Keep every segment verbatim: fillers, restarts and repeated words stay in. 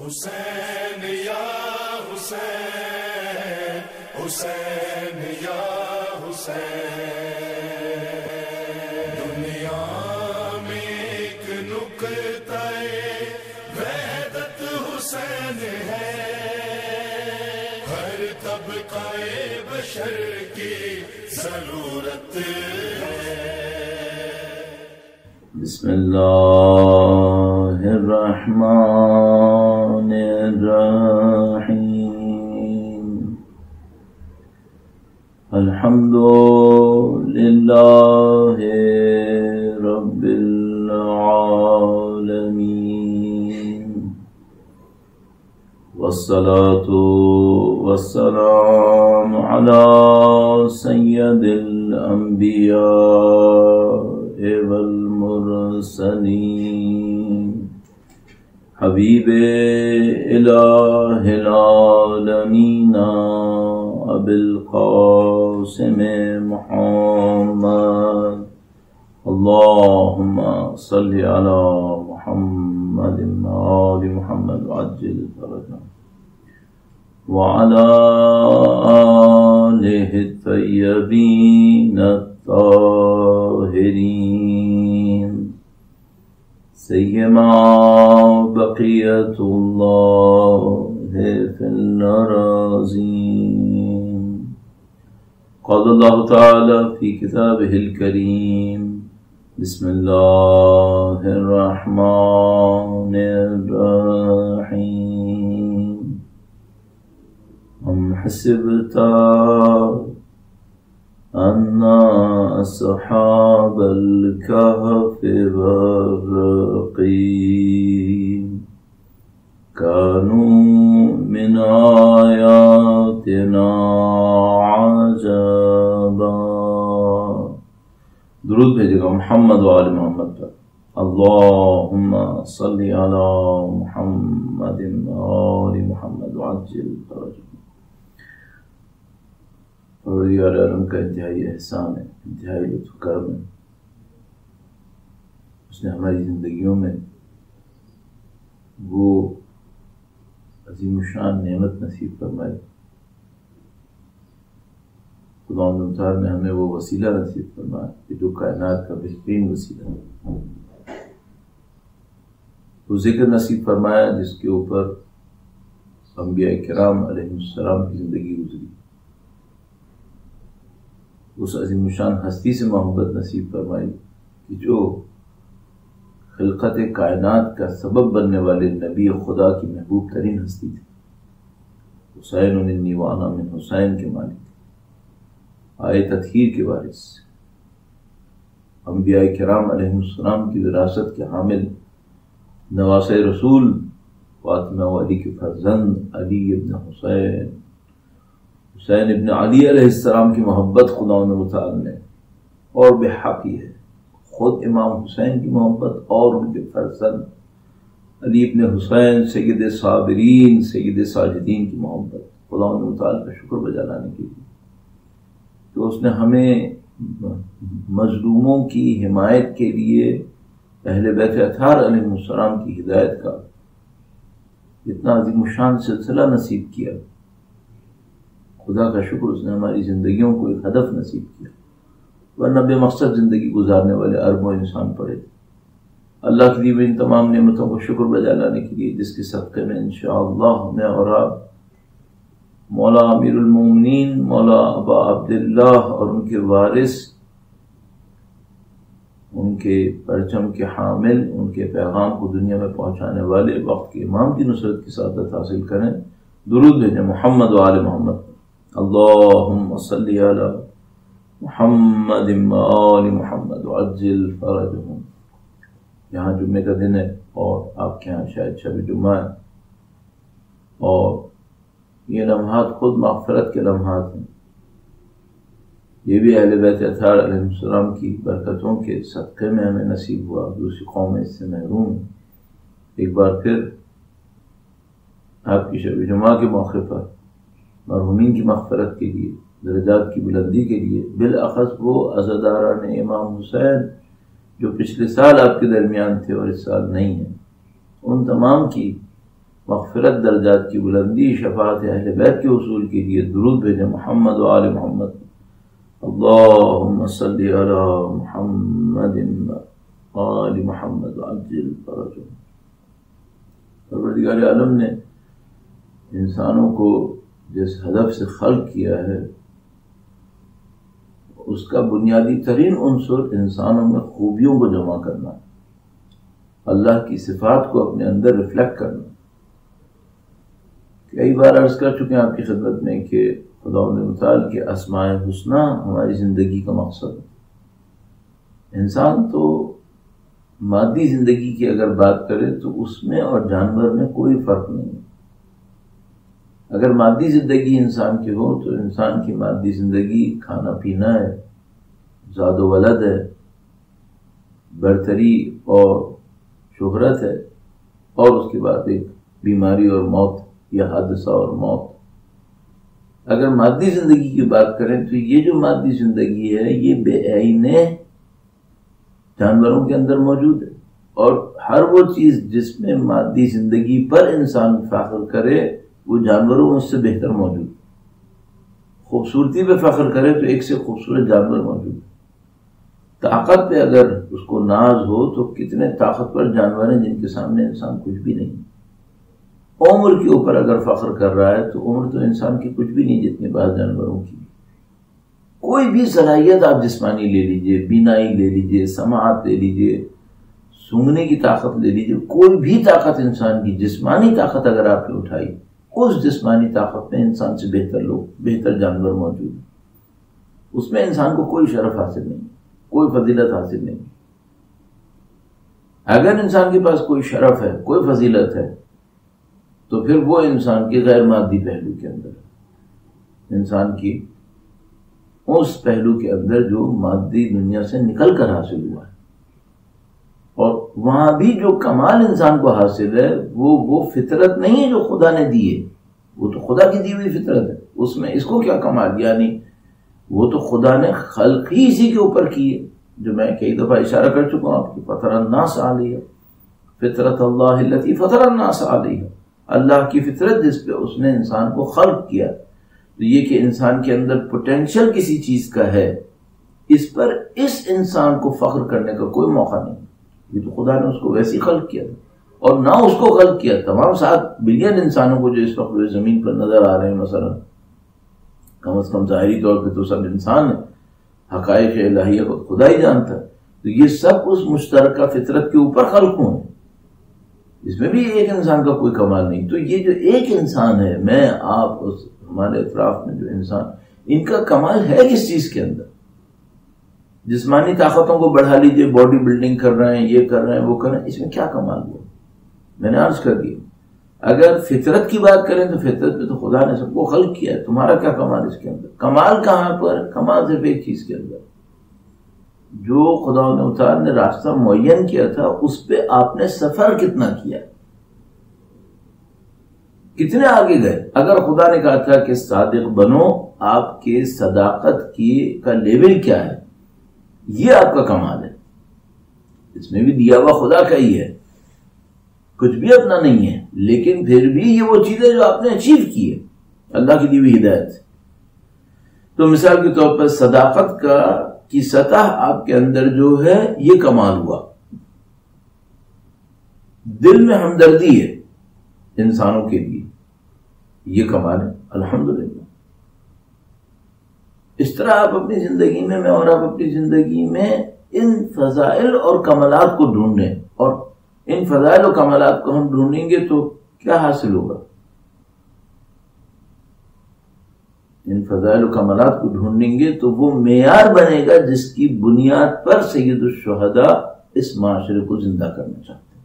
حسین یا حسین، حسین یا حسین، دنیا میں ایک نقطہ وحدت حسین ہے، ہر طبقہ بشر کی ضرورت ہے۔ بسم اللہ الرحمن الرحیم، الحمد للہ رب العالمین، والصلاة والسلام علی سید الانبیاء والمرسلین، حبیب الہ العالمین ابی القاسم محمد، اللہم صلی علی محمد آل محمد وعجل فرجہ، وعلی آلہ الطیبین الطاہرین، سیما بقیت اللہ فی الارضین۔ قال اللہ تعالی فی کتابہ الکریم، بسم اللہ الرحمن الرحیم، ام حسبت ان اصحاب الكهف والرقیم كانوا من آیاتنا عجبا۔ درود بھیجے گا محمد و آل محمد پر، اللہم صلی علی محمد و آل محمد وعجل فرجہ۔ پروردگار عالم کا انتہائی احسان ہے، انتہائی لطف کرم ہے، اس نے ہماری زندگیوں میں وہ عظیم الشان نعمت نصیب فرمائی، خدا تعالیٰ نے ہمیں وہ وسیلہ نصیب فرمایا کہ جو کائنات کا بہترین وسیلہ ہے، وہ ذکر نصیب فرمایا جس کے اوپر انبیاء کرام علیہ السلام کی زندگی گزری، اس عظیم الشان ہستی سے محبت نصیب فرمائی کہ جو خلقت کائنات کا سبب بننے والے نبی خدا کی محبوب ترین ہستی تھی، حسین منی وانا من حسین کے مالک، آئے تطہیر کے وارث، انبیاء کرام علیہ السلام کی وراثت کے حامل، نواسۂ رسول، فاطمہ و علی کے فرزند علی ابن حسین، حسین ابن علی علیہ السلام کی محبت خدا تعالی نے اور بے حقی ہے، خود امام حسین کی محبت اور ان کے فرزند علی ابن حسین سید صابرین سید ساجدین کی محبت، خدا تعالی کا شکر بجا لانے کے لیے کہ اس نے ہمیں مظلوموں کی حمایت کے لیے اہل بیت اطہار علیہ السلام کی ہدایت کا اتنا عظیم الشان سلسلہ نصیب کیا۔ خدا کا شکر، اس نے ہماری زندگیوں کو ایک ہدف نصیب کیا، ورنہ بے مقصد زندگی گزارنے والے اربوں انسان پڑے تھے۔ اللہ کی دی ہوئی ان تمام نعمتوں کو شکر بجا لانے کے لیے جس کے صدقے میں انشاءاللہ میں اور آپ مولا امیر المومنین مولا ابا عبداللہ اور ان کے وارث، ان کے پرچم کے حامل، ان کے پیغام کو دنیا میں پہنچانے والے وقت کے امام کی نصرت کی سعادت حاصل کریں۔ درود بھیجیں محمد و آل محمد، اللہم صلی علی محمد و آل محمد وعجل فرجہم۔ یہاں جمعے کا دن ہے اور آپ کے ہاں شاید شب جمعہ ہے، اور یہ لمحات خود مغفرت کے لمحات ہیں، یہ بھی اہل بیت اطہار علیہ السلام کی برکتوں کے صدقے میں ہمیں نصیب ہوا، دوسری قومیں اس سے محروم ہیں۔ ایک بار پھر آپ کی شب جمعہ کے موقع پر مرحومین کی مغفرت کے لیے، درجات کی بلندی کے لیے، بالاخص وہ عزاداران امام حسین جو پچھلے سال آپ کے درمیان تھے اور اس سال نہیں ہیں، ان تمام کی مغفرت، درجات کی بلندی، شفاعت اہل بیت کے حصول کے لیے درود بھیجیں محمد و آل محمد. اللہم صلی علی محمد آل محمد عجل فرجهم. پروردگار عالم نے انسانوں کو جس ہدف سے خلق کیا ہے اس کا بنیادی ترین عنصر انسانوں میں خوبیوں کو جمع کرنا، اللہ کی صفات کو اپنے اندر ریفلیکٹ کرنا. کئی بار عرض کر چکے ہیں آپ کی خدمت میں کہ خداوند متعال کے اسماء حسنی ہماری زندگی کا مقصد ہے. انسان تو مادی زندگی کی اگر بات کرے تو اس میں اور جانور میں کوئی فرق نہیں ہے. اگر مادی زندگی انسان کی ہو تو انسان کی مادی زندگی کھانا پینا ہے، زاد و ولد ہے، برتری اور شہرت ہے، اور اس کے بعد ایک بیماری اور موت یا حادثہ اور موت. اگر مادی زندگی کی بات کریں تو یہ جو مادی زندگی ہے یہ بے عینے جانوروں کے اندر موجود ہے، اور ہر وہ چیز جس میں مادی زندگی پر انسان فخر کرے وہ جانوروں میں اس سے بہتر موجود ہے. خوبصورتی پہ فخر کرے تو ایک سے خوبصورت جانور موجود ہے. طاقت پہ اگر اس کو ناز ہو تو کتنے طاقتور جانور ہیں جن کے سامنے انسان کچھ بھی نہیں. عمر کے اوپر اگر فخر کر رہا ہے تو عمر تو انسان کی کچھ بھی نہیں جتنے بعض جانوروں کی. کوئی بھی صلاحیت آپ جسمانی لے لیجئے، بینائی لے لیجئے، سماعت لے لیجئے، سونگنے کی طاقت لے لیجئے، کوئی بھی طاقت انسان کی جسمانی طاقت اگر آپ نے اٹھائی، اس جسمانی طاقت میں انسان سے بہتر لوگ، بہتر جانور موجود ہیں. اس میں انسان کو کوئی شرف حاصل نہیں، کوئی فضیلت حاصل نہیں. اگر انسان کے پاس کوئی شرف ہے، کوئی فضیلت ہے، تو پھر وہ انسان کے غیر مادی پہلو کے اندر ہے، انسان کی اس پہلو کے اندر جو مادی دنیا سے نکل کر حاصل ہوا ہے. اور وہاں بھی جو کمال انسان کو حاصل ہے وہ وہ فطرت نہیں ہے جو خدا نے دی ہے، وہ تو خدا کی دی ہوئی فطرت ہے. اس میں اس کو کیا کمال، یعنی وہ تو خدا نے خلق ہی اسی کے اوپر کی ہے، جو میں کئی دفعہ اشارہ کر چکا ہوں آپ کی. فطر الناس علیہ فطرت اللہ التی فطر الناس علیہ، اللہ کی فطرت جس پہ اس نے انسان کو خلق کیا. تو یہ کہ انسان کے اندر پوٹینشل کسی چیز کا ہے، اس پر اس انسان کو فخر کرنے کا کوئی موقع نہیں. یہ تو خدا نے اس کو ویسی خلق کیا، اور نہ اس کو خلق کیا تمام سات بلین انسانوں کو جو اس وقت زمین پر نظر آ رہے ہیں، مثلا کم از کم ظاہری طور پہ تو سب انسان ہیں، حقائق الہیہ کو خدا ہی جانتا ہے. تو یہ سب اس مشترکہ فطرت کے اوپر خلق ہوں، اس میں بھی ایک انسان کا کوئی کمال نہیں. تو یہ جو ایک انسان ہے، میں آپ اس ہمارے اطراف میں جو انسان، ان کا کمال ہے کس چیز کے اندر؟ جسمانی طاقتوں کو بڑھا لیجئے، باڈی بلڈنگ کر رہے ہیں، یہ کر رہے ہیں، وہ کر رہے ہیں، اس میں کیا کمال ہوا؟ میں نے عرض کر دیا. اگر فطرت کی بات کریں تو فطرت میں تو خدا نے سب کو خلق کیا ہے، تمہارا کیا کمال اس کے اندر؟ کمال کہاں پر؟ کمال صرف ایک چیز کے اندر، جو خدا تعالیٰ نے راستہ معین کیا تھا اس پہ آپ نے سفر کتنا کیا، کتنے آگے گئے. اگر خدا نے کہا تھا کہ صادق بنو، آپ کے صداقت کی کا لیول کیا ہے، یہ آپ کا کمال ہے. اس میں بھی دیا ہوا خدا کا ہی ہے، کچھ بھی اپنا نہیں ہے، لیکن پھر بھی یہ وہ چیزیں جو آپ نے اچیو کی ہے اللہ کی دی ہوئی ہدایت. تو مثال کے طور پر صداقت کا کی سطح آپ کے اندر جو ہے یہ کمال ہوا. دل میں ہمدردی ہے انسانوں کے لیے، یہ کمال ہے الحمدللہ. اس طرح آپ اپنی زندگی میں میں اور آپ اپنی زندگی میں ان فضائل اور کمالات کو ڈھونڈیں، اور ان فضائل اور کمالات کو ہم ڈھونڈیں گے تو کیا حاصل ہوگا؟ ان فضائل و کمالات کو ڈھونڈیں گے تو وہ معیار بنے گا جس کی بنیاد پر سید الشہداء اس معاشرے کو زندہ کرنا چاہتے ہیں.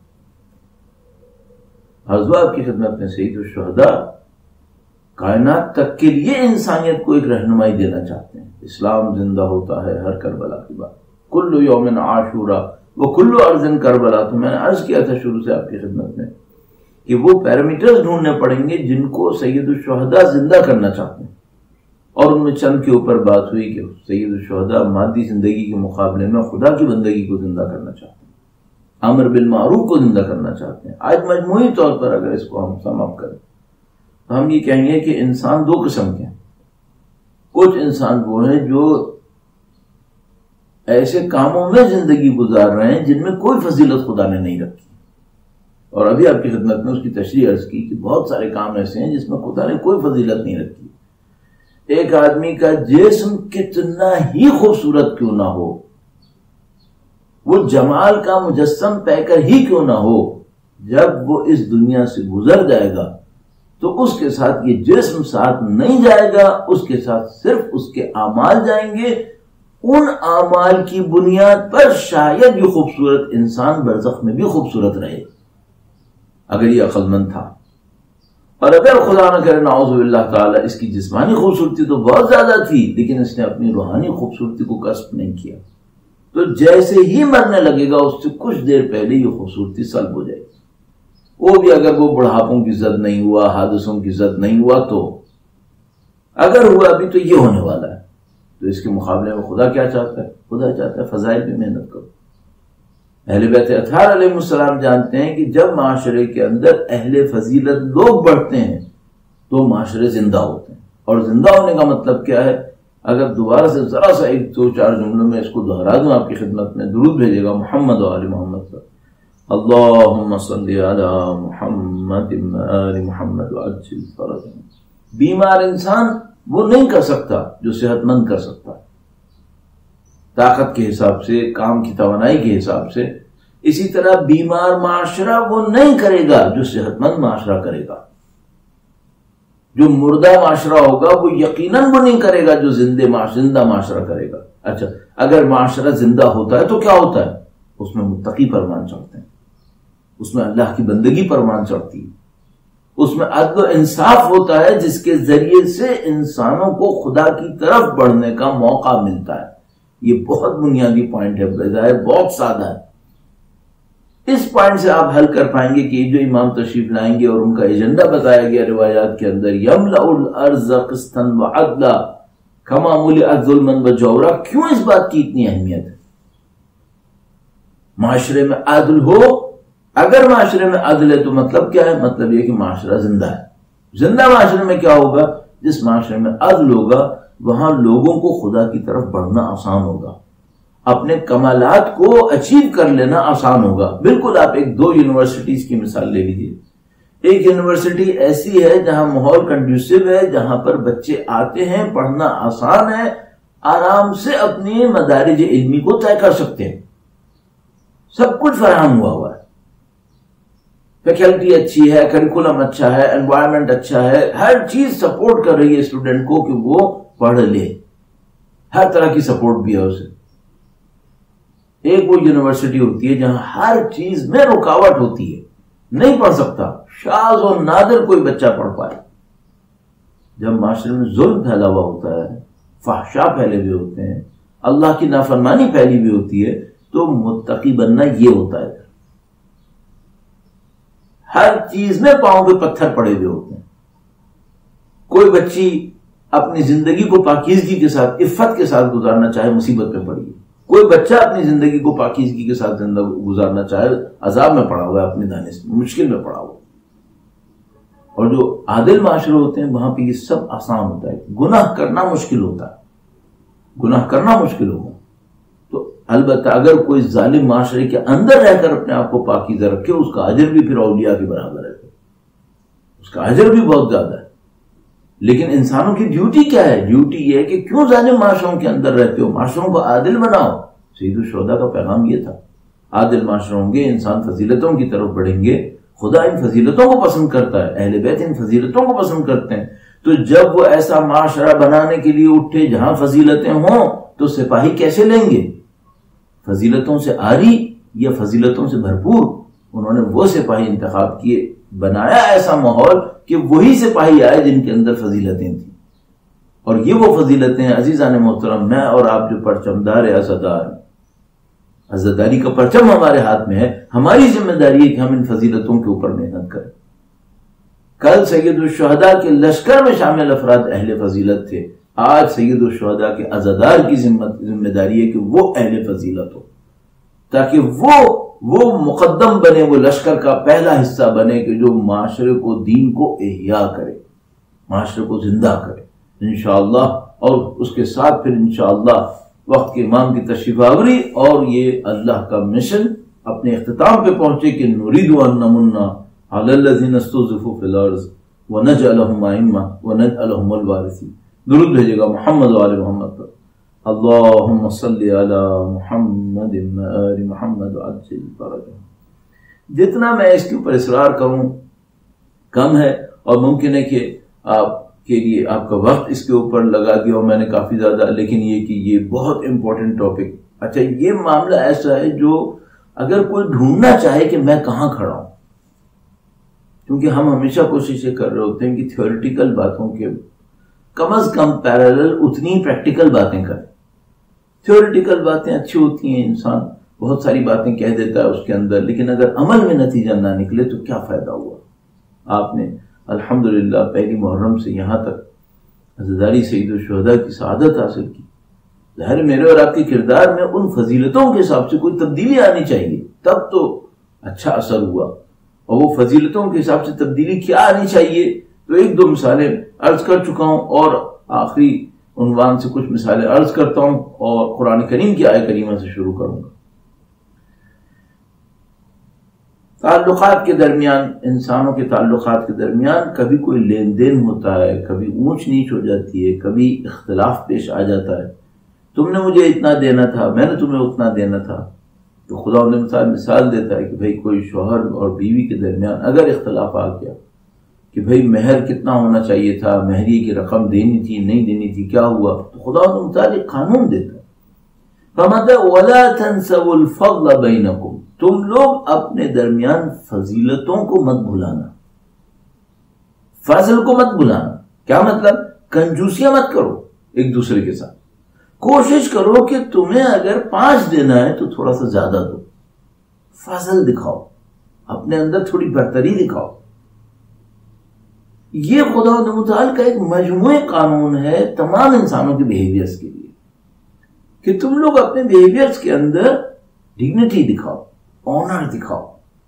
حضور آپ کی خدمت میں سید الشہداء کائنات تک کے لیے انسانیت کو ایک رہنمائی دینا چاہتے ہیں. اسلام زندہ ہوتا ہے ہر کربلا کی بات، کل یوم عاشورا وہ کل ارض کربلا. تو میں نے عرض کیا تھا شروع سے آپ کی خدمت میں کہ وہ پیرامیٹرز ڈھونڈنے پڑیں گے جن کو سید الشہداء زندہ کرنا چاہتے ہیں، اور ان میں چند کے اوپر بات ہوئی کہ سید الشہداء مادی زندگی کے مقابلے میں خدا کی بندگی کو زندہ کرنا چاہتے ہیں. امر بالمعروف کو زندہ کرنا چاہتے ہیں. آج مجموعی طور پر اگر اس کو ہم سم اپ کریں تو ہم یہ کہیں گے کہ انسان دو قسم کے ہیں. کچھ انسان وہ ہیں جو ایسے کاموں میں زندگی گزار رہے ہیں جن میں کوئی فضیلت خدا نے نہیں رکھی, اور ابھی آپ کی خدمت میں اس کی تشریح عرض کی کہ بہت سارے کام ایسے ہیں جس میں خدا نے کوئی فضیلت نہیں رکھی. ایک آدمی کا جسم کتنا ہی خوبصورت کیوں نہ ہو, وہ جمال کا مجسم پہ کر ہی کیوں نہ ہو, جب وہ اس دنیا سے گزر جائے گا تو اس کے ساتھ یہ جسم ساتھ نہیں جائے گا, اس کے ساتھ صرف اس کے اعمال جائیں گے. ان اعمال کی بنیاد پر شاید یہ خوبصورت انسان برزخ میں بھی خوبصورت رہے اگر یہ عقل مند تھا. اور اگر خدا نہ کرے نعوذ باللہ تعالی اس کی جسمانی خوبصورتی تو بہت زیادہ تھی لیکن اس نے اپنی روحانی خوبصورتی کو کسب نہیں کیا, تو جیسے ہی مرنے لگے گا اس سے کچھ دیر پہلے یہ خوبصورتی سلب ہو جائے گی. وہ بھی اگر وہ بڑھاپوں کی زد نہیں ہوا, حادثوں کی زد نہیں ہوا, تو اگر ہوا بھی تو یہ ہونے والا ہے. تو اس کے مقابلے میں خدا کیا چاہتا ہے؟ خدا چاہتا ہے فضائل پہ محنت کرو. اہل بیت اطہار علیہ السلام جانتے ہیں کہ جب معاشرے کے اندر اہل فضیلت لوگ بڑھتے ہیں تو معاشرے زندہ ہوتے ہیں. اور زندہ ہونے کا مطلب کیا ہے؟ اگر دوبارہ سے ذرا سا ایک دو چار جملوں میں اس کو دہرا دوں آپ کی خدمت میں, درود بھیجے گا محمد و آل محمد پر. اللہم صلی علی محمد آل محمد وعجل فرجهم. بیمار انسان وہ نہیں کر سکتا جو صحت مند کر سکتا, طاقت کے حساب سے, کام کی توانائی کے حساب سے. اسی طرح بیمار معاشرہ وہ نہیں کرے گا جو صحت مند معاشرہ کرے گا. جو مردہ معاشرہ ہوگا وہ یقیناً وہ نہیں کرے گا جو زندہ زندہ معاشرہ کرے گا. اچھا, اگر معاشرہ زندہ ہوتا ہے تو کیا ہوتا ہے؟ اس میں متقی پروان چڑھتے ہیں, اس میں اللہ کی بندگی پروان چڑھتی ہے, اس میں عدل و انصاف ہوتا ہے جس کے ذریعے سے انسانوں کو خدا کی طرف بڑھنے کا موقع ملتا ہے. یہ بہت بنیادی پوائنٹ ہے, بظاہر بہت سادہ ہے. اس پوائنٹ سے آپ حل کر پائیں گے کہ جو امام تشریف لائیں گے اور ان کا ایجنڈا بتایا گیا روایات کے اندر, یملأ الارض قسطا وعدلا کما ملئت ظلما وجورا, کیوں اس بات کی اتنی اہمیت ہے؟ معاشرے میں عدل ہو. اگر معاشرے میں عدل ہے تو مطلب کیا ہے؟ مطلب یہ کہ معاشرہ زندہ ہے. زندہ معاشرے میں کیا ہوگا؟ جس معاشرے میں عدل ہوگا وہاں لوگوں کو خدا کی طرف بڑھنا آسان ہوگا, اپنے کمالات کو اچیو کر لینا آسان ہوگا. بالکل آپ ایک دو یونیورسٹیز کی مثال لے لیجیے. ایک یونیورسٹی ایسی ہے جہاں ماحول کنڈیوسو ہے, جہاں پر بچے آتے ہیں, پڑھنا آسان ہے, آرام سے اپنے مدارج علمی کو طے کر سکتے ہیں, سب کچھ فراہم ہوا ہوا ہے, فیکلٹی اچھی ہے, کریکولم اچھا ہے, انوائرمنٹ اچھا ہے, ہر چیز سپورٹ کر رہی ہے اسٹوڈنٹ کو کہ وہ پڑھ لے, ہر طرح کی سپورٹ بھی ہے اسے. ایک وہ یونیورسٹی ہوتی ہے جہاں ہر چیز میں رکاوٹ ہوتی ہے, نہیں پڑھ سکتا, شاذ و نادر کوئی بچہ پڑھ پائے. جب معاشرے میں ظلم پھیلا ہوا ہوتا ہے, فحشا پھیلے ہوئے ہوتے ہیں, اللہ کی نافرمانی پھیلی ہوئی ہوتی ہے, تو متقی بننا یہ ہوتا ہے. ہر چیز میں پاؤں پہ پتھر پڑے ہوئے ہوتے ہیں. کوئی بچی اپنی زندگی کو پاکیزگی کے ساتھ, عفت کے ساتھ گزارنا چاہے, مصیبت میں پڑی ہے. کوئی بچہ اپنی زندگی کو پاکیزگی کے ساتھ زندہ گزارنا چاہے, عذاب میں پڑا ہوا ہے, اپنی دانش میں, مشکل میں پڑا ہوا. اور جو عادل معاشرے ہوتے ہیں وہاں پہ یہ سب آسان ہوتا ہے. گناہ کرنا مشکل ہوتا ہے, گناہ کرنا مشکل ہوگا. تو البتہ اگر کوئی ظالم معاشرے کے اندر رہ کر اپنے آپ کو پاکیزہ رکھے, اس کا اجر بھی پھر اولیاء کے برابر ہے, اس کا اجر بھی بہت زیادہ ہے. لیکن انسانوں کی ڈیوٹی کیا ہے؟ ڈیوٹی یہ ہے کہ کیوں ظالم معاشروں کے اندر رہتے ہو, معاشروں کو عادل بناؤ. سید الشہداء کا پیغام یہ تھا, عادل معاشرے ہوں گے, انسان فضیلتوں کی طرف بڑھیں گے, خدا ان فضیلتوں کو پسند کرتا ہے, اہل بیت ان فضیلتوں کو پسند کرتے ہیں. تو جب وہ ایسا معاشرہ بنانے کے لیے اٹھے جہاں فضیلتیں ہوں, تو سپاہی کیسے لیں گے؟ فضیلتوں سے عاری یا فضیلتوں سے بھرپور؟ انہوں نے وہ سپاہی انتخاب کیے, بنایا ایسا ماحول کہ وہی سپاہی آئے جن کے اندر فضیلتیں تھیں. اور یہ وہ فضیلتیں ہیں عزیزان محترم, میں اور آپ جو پرچمدار عزادار, عزاداری کا پرچم ہمارے ہاتھ میں ہے, ہماری ذمہ داری ہے کہ ہم ان فضیلتوں کے اوپر محنت کریں. کل سید الشہداء کے لشکر میں شامل افراد اہل فضیلت تھے, آج سید الشہداء کے عزادار کی ذمہ داری ہے کہ وہ اہل فضیلت ہو, تاکہ وہ وہ مقدم بنے، وہ لشکر کا پہلا حصہ بنے کہ جو معاشرے کو، دین کو احیا کرے، معاشرے کو زندہ کرے انشاءاللہ. اور اس کے ساتھ پھر انشاءاللہ وقت کے امام کی تشریف آوری اور یہ اللہ کا مشن اپنے اختتام پہ پہنچے کہ نريد ان نمن على الذين استضعفوا في الارض ونجعلهم ائمة ونجعلهم الوارثين. درود بھیجے گا محمد و آل محمد پر. اللہم صلی علی محمد و آل محمد عجل فرجہ. جتنا میں اس کے اوپر اصرار کروں کم ہے، اور ممکن ہے کہ آپ کے لیے آپ کا وقت اس کے اوپر لگا دیا ہو میں نے کافی زیادہ، لیکن یہ کہ یہ بہت امپورٹنٹ ٹاپک. اچھا، یہ معاملہ ایسا ہے جو اگر کوئی ڈھونڈنا چاہے کہ میں کہاں کھڑا ہوں، کیونکہ ہم ہمیشہ کوشش یہ کر رہے ہوتے ہیں کہ تھیوریٹیکل باتوں کے کم از کم پیرالل اتنی پریکٹیکل باتیں کریں. تھیوریٹیکل باتیں اچھی ہوتی ہیں، انسان بہت ساری باتیں کہہ دیتا ہے اس کے اندر، لیکن اگر عمل میں نتیجہ نہ نکلے تو کیا فائدہ ہوا. آپ نے الحمدللہ پہلی محرم سے یہاں تک عزاداری سید الشہداء کی سعادت حاصل کی. ظاہر میرے اور آپ کے کردار میں ان فضیلتوں کے حساب سے کوئی تبدیلی آنی چاہیے، تب تو اچھا اثر ہوا. اور وہ فضیلتوں کے حساب سے تبدیلی کیا آنی چاہیے، تو ایک دو مثالیں عرض کر چکا ہوں، اور آخری عنوان سے کچھ مثالیں عرض کرتا ہوں اور قرآن کریم کی آیت کریمہ سے شروع کروں گا. تعلقات کے درمیان، انسانوں کے تعلقات کے درمیان کبھی کوئی لین دین ہوتا ہے، کبھی اونچ نیچ ہو جاتی ہے، کبھی اختلاف پیش آ جاتا ہے. تم نے مجھے اتنا دینا تھا، میں نے تمہیں اتنا دینا تھا. تو خدا نے مثال مثال دیتا ہے کہ بھئی کوئی شوہر اور بیوی کے درمیان اگر اختلاف آ گیا کہ بھئی مہر کتنا ہونا چاہیے تھا، مہریے کی رقم دینی تھی نہیں دینی تھی، کیا ہوا، تو خدا نے متعلق قانون دیتا ہے. فرماتا ہے وَلَا تَنْسَوُا الْفَضْلَ بَيْنَكُمْ، تم لوگ اپنے درمیان فضیلتوں کو مت بھلانا، فضل کو مت بھلانا. کیا مطلب؟ کنجوسیاں مت کرو ایک دوسرے کے ساتھ. کوشش کرو کہ تمہیں اگر پانچ دینا ہے تو تھوڑا سا زیادہ دو، فضل دکھاؤ، اپنے اندر تھوڑی برتری دکھاؤ. یہ خدا متعال کا ایک مجموعی قانون ہے تمام انسانوں کے بیہیویئرز کے لیے کہ تم لوگ اپنے بیہیویئرز کے اندر ڈگنیٹی دکھاؤ، آنر دکھاؤ.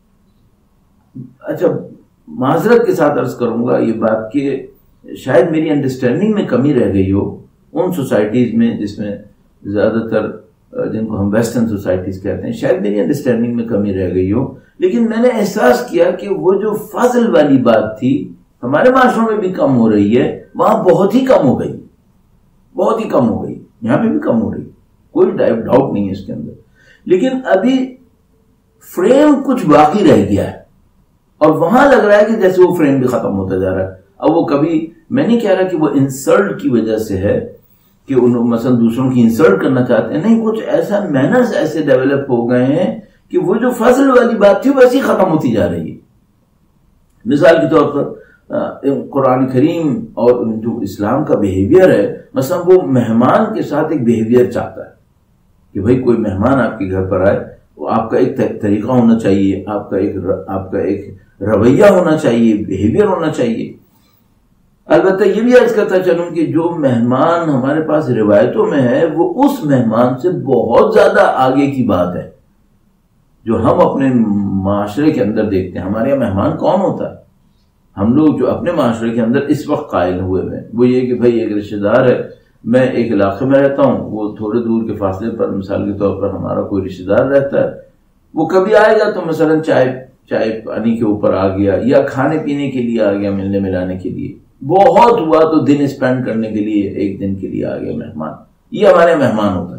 اچھا، معذرت کے ساتھ عرض کروں گا یہ بات کہ شاید میری انڈرسٹینڈنگ میں کمی رہ گئی ہو ان سوسائٹیز میں جس میں زیادہ تر جن کو ہم ویسٹرن سوسائٹیز کہتے ہیں، شاید میری انڈرسٹینڈنگ میں کمی رہ گئی ہو، لیکن میں نے احساس کیا کہ وہ جو فضل والی بات تھی ہمارے معاشروں میں بھی کم ہو رہی ہے، وہاں بہت ہی کم ہو گئی، بہت ہی کم ہو گئی. یہاں پہ بھی کم ہو رہی، کوئی ڈاؤٹ نہیں ہے اس کے اندر. لیکن ابھی فریم کچھ باقی رہ گیا ہے، اور وہاں لگ رہا ہے کہ جیسے وہ فریم بھی ختم ہوتا جا رہا ہے. اب وہ کبھی، میں نہیں کہہ رہا کہ وہ انسلٹ کی وجہ سے ہے کہ انہوں مثلا دوسروں کی انسلٹ کرنا چاہتے ہیں، نہیں، کچھ ایسا مینرز ایسے ڈیولپ ہو گئے ہیں کہ وہ جو فضل والی بات تھی ویسی ختم ہوتی جا رہی ہے. مثال کے طور پر قرآن کریم اور جو اسلام کا بیہیویئر ہے، مثلا وہ مہمان کے ساتھ ایک بیہیویئر چاہتا ہے کہ بھئی کوئی مہمان آپ کے گھر پر آئے، وہ آپ کا ایک طریقہ ہونا چاہیے، آپ کا ایک آپ کا ایک رویہ ہونا چاہیے، بیہیویئر ہونا چاہیے. البتہ یہ بھی عرض کرتا چلوں کہ جو مہمان ہمارے پاس روایتوں میں ہے وہ اس مہمان سے بہت زیادہ آگے کی بات ہے جو ہم اپنے معاشرے کے اندر دیکھتے ہیں. ہمارے یہاں مہمان کون ہوتا ہے؟ ہم لوگ جو اپنے معاشرے کے اندر اس وقت قائل ہوئے ہیں وہ یہ کہ بھئی ایک رشتہ دار ہے، میں ایک علاقے میں رہتا ہوں، وہ تھوڑے دور کے فاصلے پر مثال کے طور پر ہمارا کوئی رشتہ دار رہتا ہے، وہ کبھی آئے گا تو مثلا چائے چائے پانی کے اوپر آ گیا یا کھانے پینے کے لیے آ گیا، ملنے ملانے کے لیے، بہت ہوا تو دن اسپینڈ کرنے کے لیے ایک دن کے لیے آ گیا مہمان. یہ ہمارے مہمان ہوتا ہے.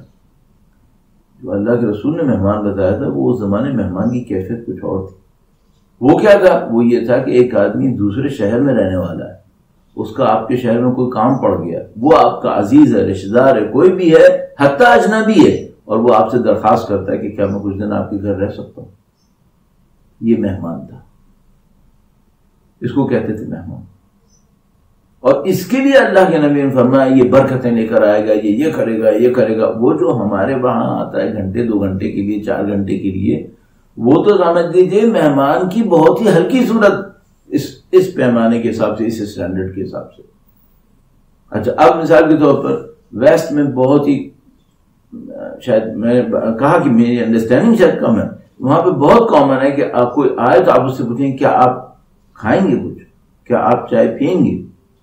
جو اللہ کے رسول نے مہمان بتایا تھا وہ اس زمانے مہمان کی کیفیت کچھ اور تھی. وہ کیا تھا؟ وہ یہ تھا کہ ایک آدمی دوسرے شہر میں رہنے والا ہے، اس کا آپ کے شہر میں کوئی کام پڑ گیا، وہ آپ کا عزیز ہے، رشتہ دار ہے، کوئی بھی ہے، حتیٰ اجنبی ہے، اور وہ آپ سے درخواست کرتا ہے کہ کیا میں کچھ دن آپ کے گھر رہ سکتا ہوں. یہ مہمان تھا، اس کو کہتے تھے مہمان. اور اس کے لیے اللہ کے نبی نے فرمایا یہ برکتیں لے کر آئے گا، یہ یہ کرے گا، یہ کرے گا. وہ جو ہمارے وہاں آتا ہے گھنٹے دو گھنٹے کے لیے، چار گھنٹے کے لیے، وہ تو سمجھ لیجیے مہمان کی بہت ہی ہلکی صورت اس اس پیمانے کے حساب سے، اس اسٹینڈرڈ کے حساب سے. اچھا، اب مثال کے طور پر ویسٹ میں بہت ہی، شاید میں کہا کہ میری انڈرسٹینڈنگ شاید کم ہے، وہاں پہ بہت کامن ہے کہ آپ کوئی آئے تو آپ اس سے پوچھیں کیا آپ کھائیں گے کچھ, کیا آپ چائے پئیں گے.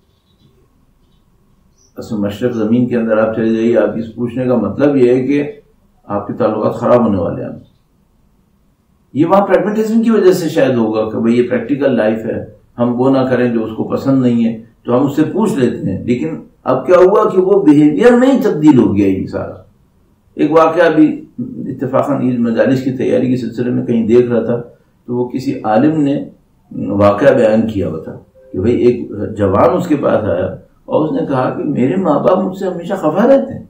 اصل مشرق زمین کے اندر آپ چلے جائیے, آپ اس پوچھنے کا مطلب یہ ہے کہ آپ کے تعلقات خراب ہونے والے ہیں. یہ وہاں پریگمیٹزم کی وجہ سے شاید ہوگا کہ بھئی یہ پریکٹیکل لائف ہے, ہم وہ نہ کریں جو اس کو پسند نہیں ہے, تو ہم اس سے پوچھ لیتے ہیں. لیکن اب کیا ہوا کہ وہ بیہیویئر میں ہی تبدیل ہو گیا یہ سارا. ایک واقعہ ابھی اتفاقاً عید مجالس کی تیاری کے سلسلے میں کہیں دیکھ رہا تھا, تو وہ کسی عالم نے واقعہ بیان کیا ہوا تھا کہ بھئی ایک جوان اس کے پاس آیا اور اس نے کہا کہ میرے ماں باپ مجھ سے ہمیشہ خفا رہتے ہیں,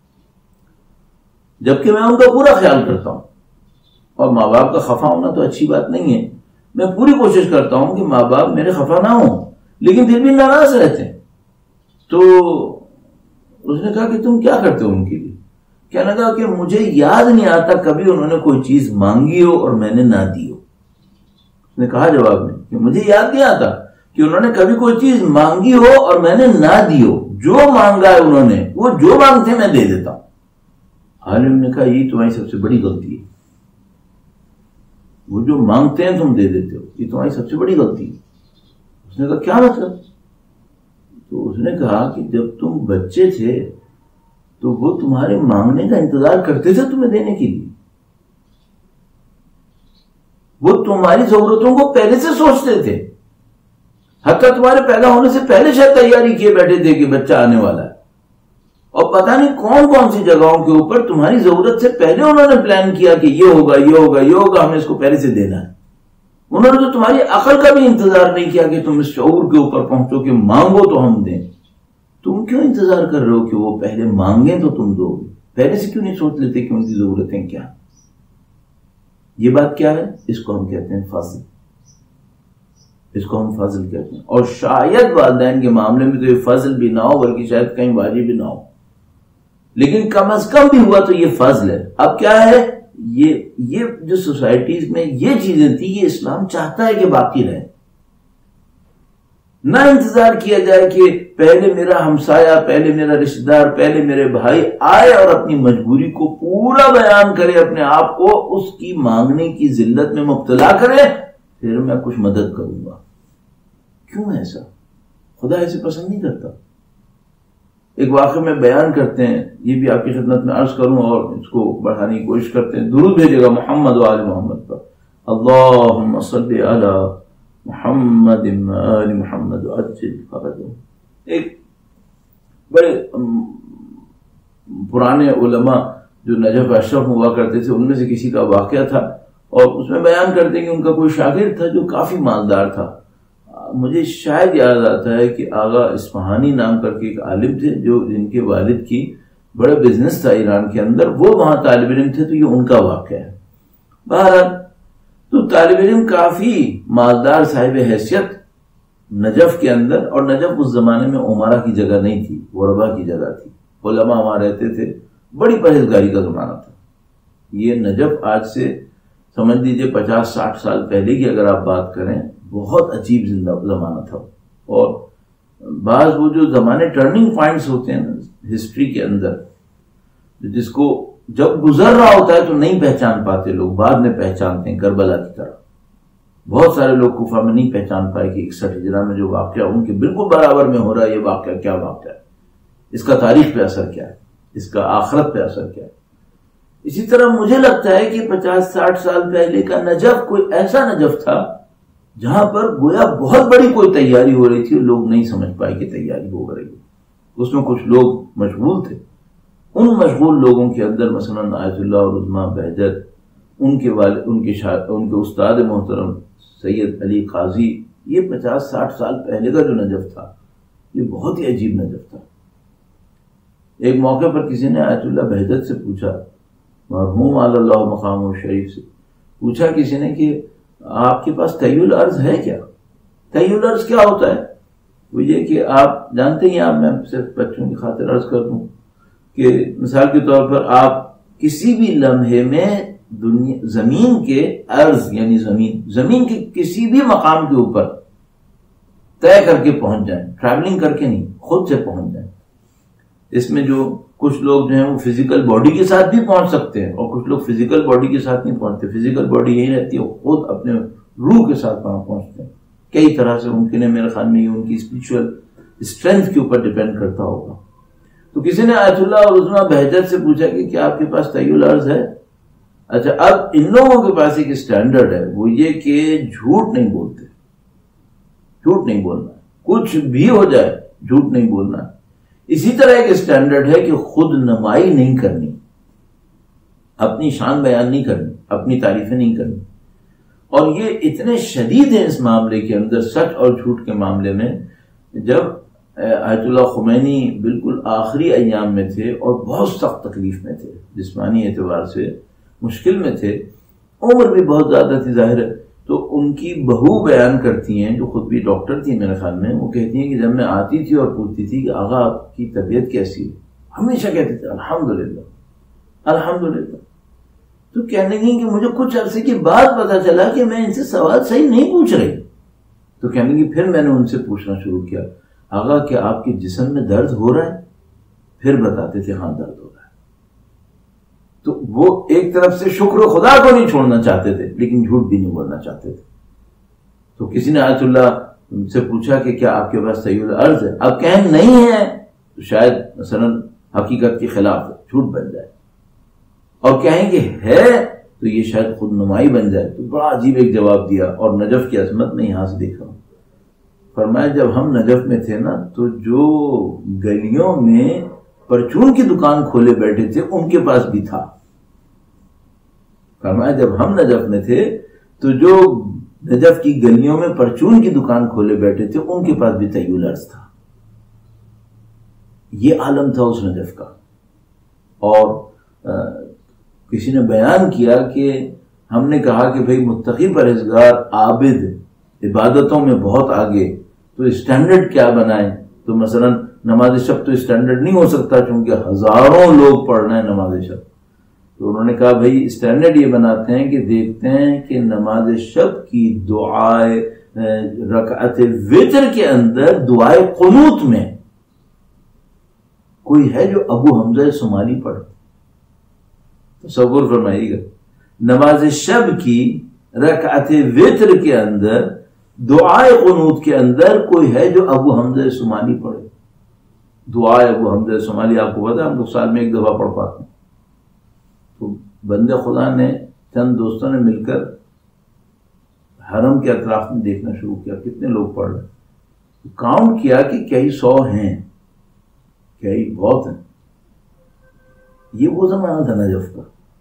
جبکہ میں ان کا پورا خیال کرتا ہوں. اور ماں باپ کا خفا ہونا تو اچھی بات نہیں ہے, میں پوری کوشش کرتا ہوں کہ ماں باپ میرے خفا نہ ہوں, لیکن پھر بھی ناراض رہتے ہیں. تو اس نے کہا کہ تم کیا کرتے ہو ان کے لیے؟ کہنے لگا کہ مجھے یاد نہیں آتا کبھی انہوں نے کوئی چیز مانگی ہو اور میں نے نہ دی ہو. اس نے کہا جواب میں کہ مجھے یاد نہیں آتا کہ انہوں نے کبھی کوئی چیز مانگی ہو اور میں نے نہ دی ہو. جو مانگا ہے انہوں نے, وہ جو مانگتے میں دے دیتا ہوں. عالم نے کہا یہ تمہاری سب سے بڑی غلطی ہے, وہ جو مانگتے ہیں تم دے دیتے ہو, یہ تمہاری سب سے بڑی غلطی ہے. اس نے کہا کیا مطلب؟ تو اس نے کہا کہ جب تم بچے تھے تو وہ تمہارے مانگنے کا انتظار کرتے تھے تمہیں دینے کے لیے. وہ تمہاری ضرورتوں کو پہلے سے سوچتے تھے, حتیٰ تمہارے پیدا ہونے سے پہلے شاید تیاری کیے بیٹھے تھے کہ بچہ آنے والا ہے, اور پتہ نہیں کون کون سی جگہوں کے اوپر تمہاری ضرورت سے پہلے انہوں نے پلان کیا کہ یہ ہوگا یہ ہوگا یہ ہوگا, ہمیں اس کو پہلے سے دینا ہے. انہوں نے تو تمہاری عقل کا بھی انتظار نہیں کیا کہ تم اس شعور کے اوپر پہنچو کہ مانگو تو ہم دیں. تم کیوں انتظار کر رہے ہو کہ وہ پہلے مانگیں تو تم دو گے؟ پہلے سے کیوں نہیں سوچ لیتے کہ ان کی ضرورتیں کیا؟ یہ بات کیا ہے؟ اس کو ہم کہتے ہیں فضل. اس کو ہم فضل کہتے ہیں. اور شاید والدین کے معاملے میں تو یہ فضل بھی نہ ہو, بلکہ شاید کہیں واجب بھی نہ ہو, لیکن کم از کم بھی ہوا تو یہ فضل ہے. اب کیا ہے, یہ یہ جو سوسائٹیز میں یہ چیزیں تھی, یہ اسلام چاہتا ہے کہ باقی رہیں. نہ انتظار کیا جائے کہ پہلے میرا ہمسایہ, پہلے میرا رشتہ دار, پہلے میرے بھائی آئے اور اپنی مجبوری کو پورا بیان کرے, اپنے آپ کو اس کی مانگنے کی ذلت میں مبتلا کرے, پھر میں کچھ مدد کروں گا. کیوں ایسا؟ خدا ایسے پسند نہیں کرتا. ایک واقعہ میں بیان کرتے ہیں, یہ بھی آپ کی خدمت میں عرض کروں اور اس کو بڑھانے کی کوشش کرتے ہیں. درود بھیجے گا محمد و آل محمد پر. اللہم صلی علی محمد آل محمد عجل فرجہ. ایک بڑے پرانے علماء جو نجف اشرف ہوا کرتے تھے, ان میں سے کسی کا واقعہ تھا, اور اس میں بیان کرتے ہیں کہ ان کا کوئی شاگرد تھا جو کافی مالدار تھا. مجھے شاید یاد آتا ہے کہ آغا اصفہانی نام کر کے ایک عالم تھے, جو جن کے والد کی بڑا بزنس تھا ایران کے اندر, وہ وہاں طالب علم تھے. تو یہ ان کا واقعہ ہے. بہرحال تو طالب علم کافی مالدار صاحب حیثیت نجف کے اندر, اور نجف اس زمانے میں عمرہ کی جگہ نہیں تھی, غربا کی جگہ تھی. علماء وہاں رہتے تھے, بڑی پرہیزگاری کا زمانہ تھا. یہ نجف آج سے سمجھ لیجیے پچاس ساٹھ سال پہلے کی اگر آپ بات کریں, بہت عجیب زمانہ تھا. اور بعض وہ جو زمانے ٹرننگ پوائنٹس ہوتے ہیں نا ہسٹری کے اندر, جس کو جب گزر رہا ہوتا ہے تو نہیں پہچان پاتے لوگ, بعد میں پہچانتے ہیں, کربلا کی طرح. بہت سارے لوگ کوفہ میں نہیں پہچان پائے کہ اکسٹھ ہجرہ میں جو واقعہ ان کے بالکل برابر میں ہو رہا ہے, یہ واقعہ کیا واقعہ ہے, اس کا تاریخ پہ اثر کیا ہے, اس کا آخرت پہ اثر کیا ہے. اسی طرح مجھے لگتا ہے کہ پچاس ساٹھ سال پہلے کا نجف کوئی ایسا نجف تھا جہاں پر گویا بہت بڑی کوئی تیاری ہو رہی تھی, اور لوگ نہیں سمجھ پائے کہ تیاری ہو رہی ہے. اس میں کچھ لوگ مشغول تھے. ان مشغول لوگوں کے اندر مثلا آیت اللہ اور عظما بہجت, ان کے والد, ان کے شا... ان کے استاد محترم سید علی قاضی, یہ پچاس ساٹھ سال پہلے کا جو نجف تھا, یہ بہت ہی عجیب نجف تھا. ایک موقع پر کسی نے آیت اللہ بہجت سے پوچھا, مرحوم علی اللہ مقام شریف سے پوچھا کسی نے کہ آپ کے پاس طی الارض ہے کیا؟ طی الارض کیا ہوتا ہے؟ وہ یہ کہ آپ جانتے ہیں, آپ میں صرف بچوں کی خاطر عرض کر دوں کہ مثال کے طور پر آپ کسی بھی لمحے میں دنیا زمین کے عرض یعنی زمین زمین کے کسی بھی مقام کے اوپر طے کر کے پہنچ جائیں, ٹریولنگ کر کے نہیں, خود سے پہنچ جائیں. اس میں جو کچھ لوگ جو ہیں وہ فزیکل باڈی کے ساتھ بھی پہنچ سکتے ہیں اور کچھ لوگ فزیکل باڈی کے ساتھ نہیں پہنچتے. فزیکل باڈی یہی رہتی ہے, خود اپنے روح کے ساتھ وہاں پہنچتے ہیں. کئی طرح سے ممکن ہے, میرے خیال میں یہ ان کی اسپرچل اسٹرینتھ کے اوپر ڈیپینڈ کرتا ہوگا. تو کسی نے آیت اللہ اور عظمیٰ بہجت سے پوچھا کہ کیا آپ کے پاس طی العرض ہے؟ اچھا, اب ان لوگوں کے پاس ایک اسٹینڈرڈ ہے, وہ یہ کہ جھوٹ نہیں بولتے, جھوٹ نہیں بولنا, کچھ بھی ہو جائے جھوٹ نہیں بولنا. اسی طرح ایک اسٹینڈرڈ ہے کہ خود نمائی نہیں کرنی, اپنی شان بیان نہیں کرنی, اپنی تعریفیں نہیں کرنی. اور یہ اتنے شدید ہیں اس معاملے کے اندر, سچ اور جھوٹ کے معاملے میں. جب آیت اللہ خمینی بالکل آخری ایام میں تھے اور بہت سخت تکلیف میں تھے, جسمانی اعتبار سے مشکل میں تھے, عمر بھی بہت زیادہ تھی ظاہر ہے, تو ان کی بہو بیان کرتی ہیں, جو خود بھی ڈاکٹر تھی میرے خیال میں, وہ کہتی ہیں کہ جب میں آتی تھی اور پوچھتی تھی کہ آغا آپ کی طبیعت کیسی ہے, ہمیشہ کہتے تھے الحمدللہ الحمدللہ. تو کہنے لگی کہ مجھے کچھ عرصے کے بعد پتا چلا کہ میں ان سے سوال صحیح نہیں پوچھ رہی. تو کہنے لگی پھر میں نے ان سے پوچھنا شروع کیا, آغا کیا آپ کے جسم میں درد ہو رہا ہے؟ پھر بتاتے تھے ہاں درد ہو رہا ہے. تو وہ ایک طرف سے شکر خدا کو نہیں چھوڑنا چاہتے تھے, لیکن جھوٹ بھی نہیں بولنا چاہتے تھے. تو کسی نے آیت اللہ سے پوچھا کہ کیا آپ کے پاس طی العرض ہے؟ اب کہیں نہیں ہے تو شاید مثلا حقیقت کے خلاف جھوٹ بن جائے, اور کہیں کہ ہے تو یہ شاید خود نمائی بن جائے. تو بڑا عجیب ایک جواب دیا, اور نجف کی عظمت میں یہاں سے دیکھ رہا ہوں. فرمایا جب ہم نجف میں تھے نا, تو جو گلیوں میں پرچون کی دکان کھولے بیٹھے تھے ان کے پاس بھی تھا. فرمایا جب ہم نجف میں تھے تو جو نجف کی گلیوں میں پرچون کی دکان کھولے بیٹھے تھے ان کے پاس بھی طی العرض تھا. یہ عالم تھا اس نجف کا. اور کسی نے بیان کیا کہ ہم نے کہا کہ بھئی متقی پرہیزگار عابد عبادتوں میں بہت آگے, تو اسٹینڈرڈ کیا بنائیں؟ تو مثلا نماز شب تو اسٹینڈرڈ نہیں ہو سکتا چونکہ ہزاروں لوگ پڑھ رہے ہیں نماز شب. تو انہوں نے کہا بھئی اسٹینڈرڈ یہ بناتے ہیں کہ دیکھتے ہیں کہ نماز شب کی دعائے رکعت وتر کے اندر دعائے قنوت میں کوئی ہے جو ابو حمزہ سمالی پڑھ. تصور فرمائیے گا, نماز شب کی رکعت وتر کے اندر دعائے قنوت کے اندر کوئی ہے جو ابو حمزہ سمالی پڑھے. دعائے ابو حمزہ سمالی آپ کو پتا ہے ہم لوگ سال میں ایک دفعہ پڑھ پاتے ہیں. تو بندے خدا نے چند دوستوں نے مل کر حرم کے اطراف میں دیکھنا شروع کیا کتنے لوگ پڑھ رہے. کاؤنٹ کیا کہ کئی سو ہیں, کئی بہت ہیں. یہ وہ زمانہ تھا نجف کا.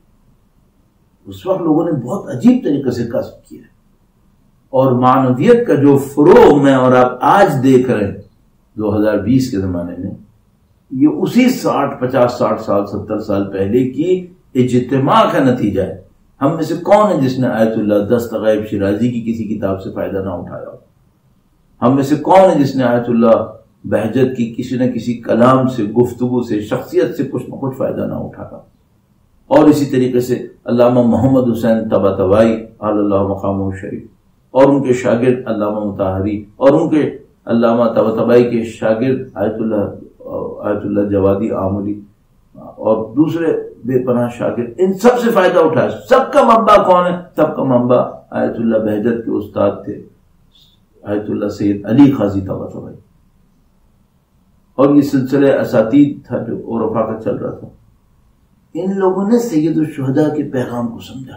اس وقت لوگوں نے بہت عجیب طریقے سے کسب کیا, اور معنویت کا جو فروغ میں اور آپ آج دیکھ رہے ہیں دو ہزار بیس کے زمانے میں, یہ اسی ساٹھ پچاس ساٹھ سال ستر سال پہلے کی اجتماع کا نتیجہ ہے. ہم میں سے کون ہے جس نے آیت اللہ دستغیب شیرازی کی کسی کتاب سے فائدہ نہ اٹھایا ہو؟ ہم میں سے کون ہے جس نے آیت اللہ بہجت کی کسی نہ کسی کلام سے, گفتگو سے, شخصیت سے کچھ نہ کچھ فائدہ نہ اٹھایا؟ اور اسی طریقے سے علامہ محمد حسین طباطبائی علی اللہ مقامہ شریف, اور ان کے شاگرد علامہ مطہری, اور ان کے علامہ طباطبائی کے شاگرد آیت اللہ آیت اللہ جوادی آملی, اور دوسرے بے پناہ شاگرد, ان سب سے فائدہ اٹھایا. سب کا منبع کون ہے؟ سب کا منبع آیت اللہ بہجت کے استاد تھے آیت اللہ سید علی قاضی طباطبائی. اور یہ سلسلہ اساتید تھا جو عرفا کا چل رہا تھا. ان لوگوں نے سید الشہداء کے پیغام کو سمجھا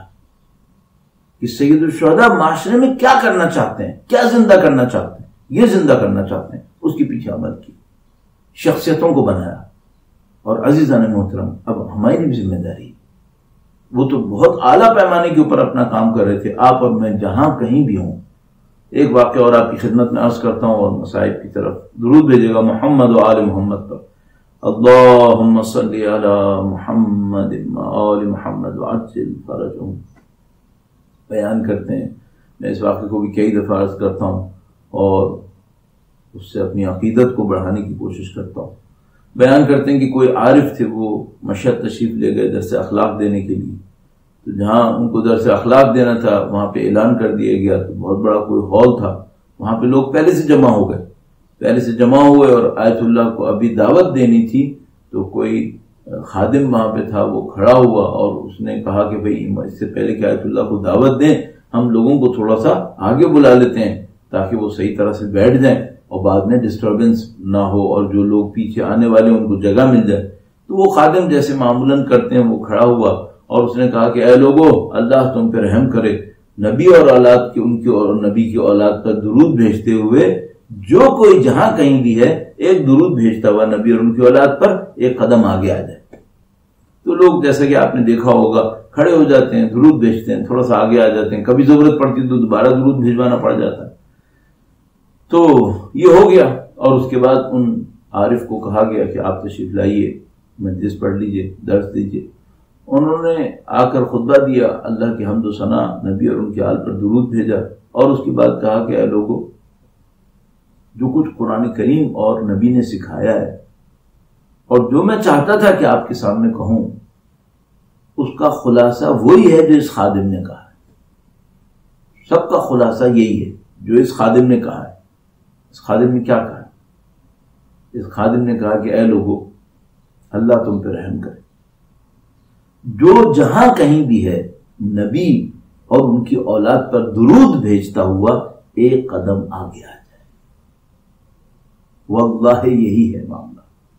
کہ سید الشہداء معاشرے میں کیا کرنا چاہتے ہیں, کیا زندہ کرنا چاہتے ہیں, یہ زندہ کرنا چاہتے ہیں, اس کے پیچھے عمل کی, شخصیتوں کو بنایا. اور عزیزان محترم, اب ہماری بھی ذمہ داری, وہ تو بہت اعلیٰ پیمانے کے اوپر اپنا کام کر رہے تھے, آپ اور میں جہاں کہیں بھی ہوں. ایک واقعہ اور آپ کی خدمت میں عرض کرتا ہوں, اور مصائب کی طرف درود بھیجے گا محمد و آل محمد پر. اللہم صلی علی محمد و آل محمد وعجل فرجہم. بیان کرتے ہیں, میں اس واقعے کو بھی کئی دفعہ عرض کرتا ہوں اور اس سے اپنی عقیدت کو بڑھانے کی کوشش کرتا ہوں. بیان کرتے ہیں کہ کوئی عارف تھے, وہ مشہد تشریف لے گئے درس اخلاق دینے کے لیے. تو جہاں ان کو درس اخلاق دینا تھا وہاں پہ اعلان کر دیا گیا. تو بہت بڑا کوئی ہال تھا, وہاں پہ لوگ پہلے سے جمع ہو گئے پہلے سے جمع ہوئے اور آیت اللہ کو ابھی دعوت دینی تھی. تو کوئی خادم وہاں پہ تھا وہ کھڑا ہوا اور اس نے کہا کہ بھئی اس سے پہلے کہ آیت اللہ کو دعوت دیں ہم لوگوں کو تھوڑا سا آگے بلا لیتے ہیں تاکہ وہ صحیح طرح سے بیٹھ جائیں اور بعد میں ڈسٹربنس نہ ہو اور جو لوگ پیچھے آنے والے ان کو جگہ مل جائے. تو وہ خادم جیسے معمولاً کرتے ہیں وہ کھڑا ہوا اور اس نے کہا کہ اے لوگو اللہ تم پہ رحم کرے, نبی اور اولاد کے ان کی اور نبی کی اولاد پر درود بھیجتے ہوئے جو کوئی جہاں کہیں بھی ہے ایک درود بھیجتا ہوا نبی اور ان کی اولاد پر ایک قدم آگے آ جائے. تو لوگ جیسا کہ آپ نے دیکھا ہوگا کھڑے ہو جاتے ہیں, درود بھیجتے ہیں, تھوڑا سا آگے آ جاتے ہیں, کبھی ضرورت پڑتی تو دوبارہ درود بھیجوانا پڑ جاتا ہے. تو یہ ہو گیا اور اس کے بعد ان عارف کو کہا گیا کہ آپ تشریف لائیے, مجلس پڑھ لیجئے, درس دیجئے. انہوں نے آ کر خطبہ دیا, اللہ کی حمد و ثنا, نبی اور ان کے آل پر درود بھیجا اور اس کے بعد کہا کہ اے لوگوں جو کچھ قرآن کریم اور نبی نے سکھایا ہے اور جو میں چاہتا تھا کہ آپ کے سامنے کہوں اس کا خلاصہ وہی ہے جو اس خادم نے کہا ہے. سب کا خلاصہ یہی ہے جو اس خادم نے کہا ہے. اس خادم نے کیا کہا؟ اس خادم نے کہا کہ اے لوگو اللہ تم پہ رحم کرے, جو جہاں کہیں بھی ہے نبی اور ان کی اولاد پر درود بھیجتا ہوا ایک قدم آگے آ جائے. واللہ یہی ہے معاملہ.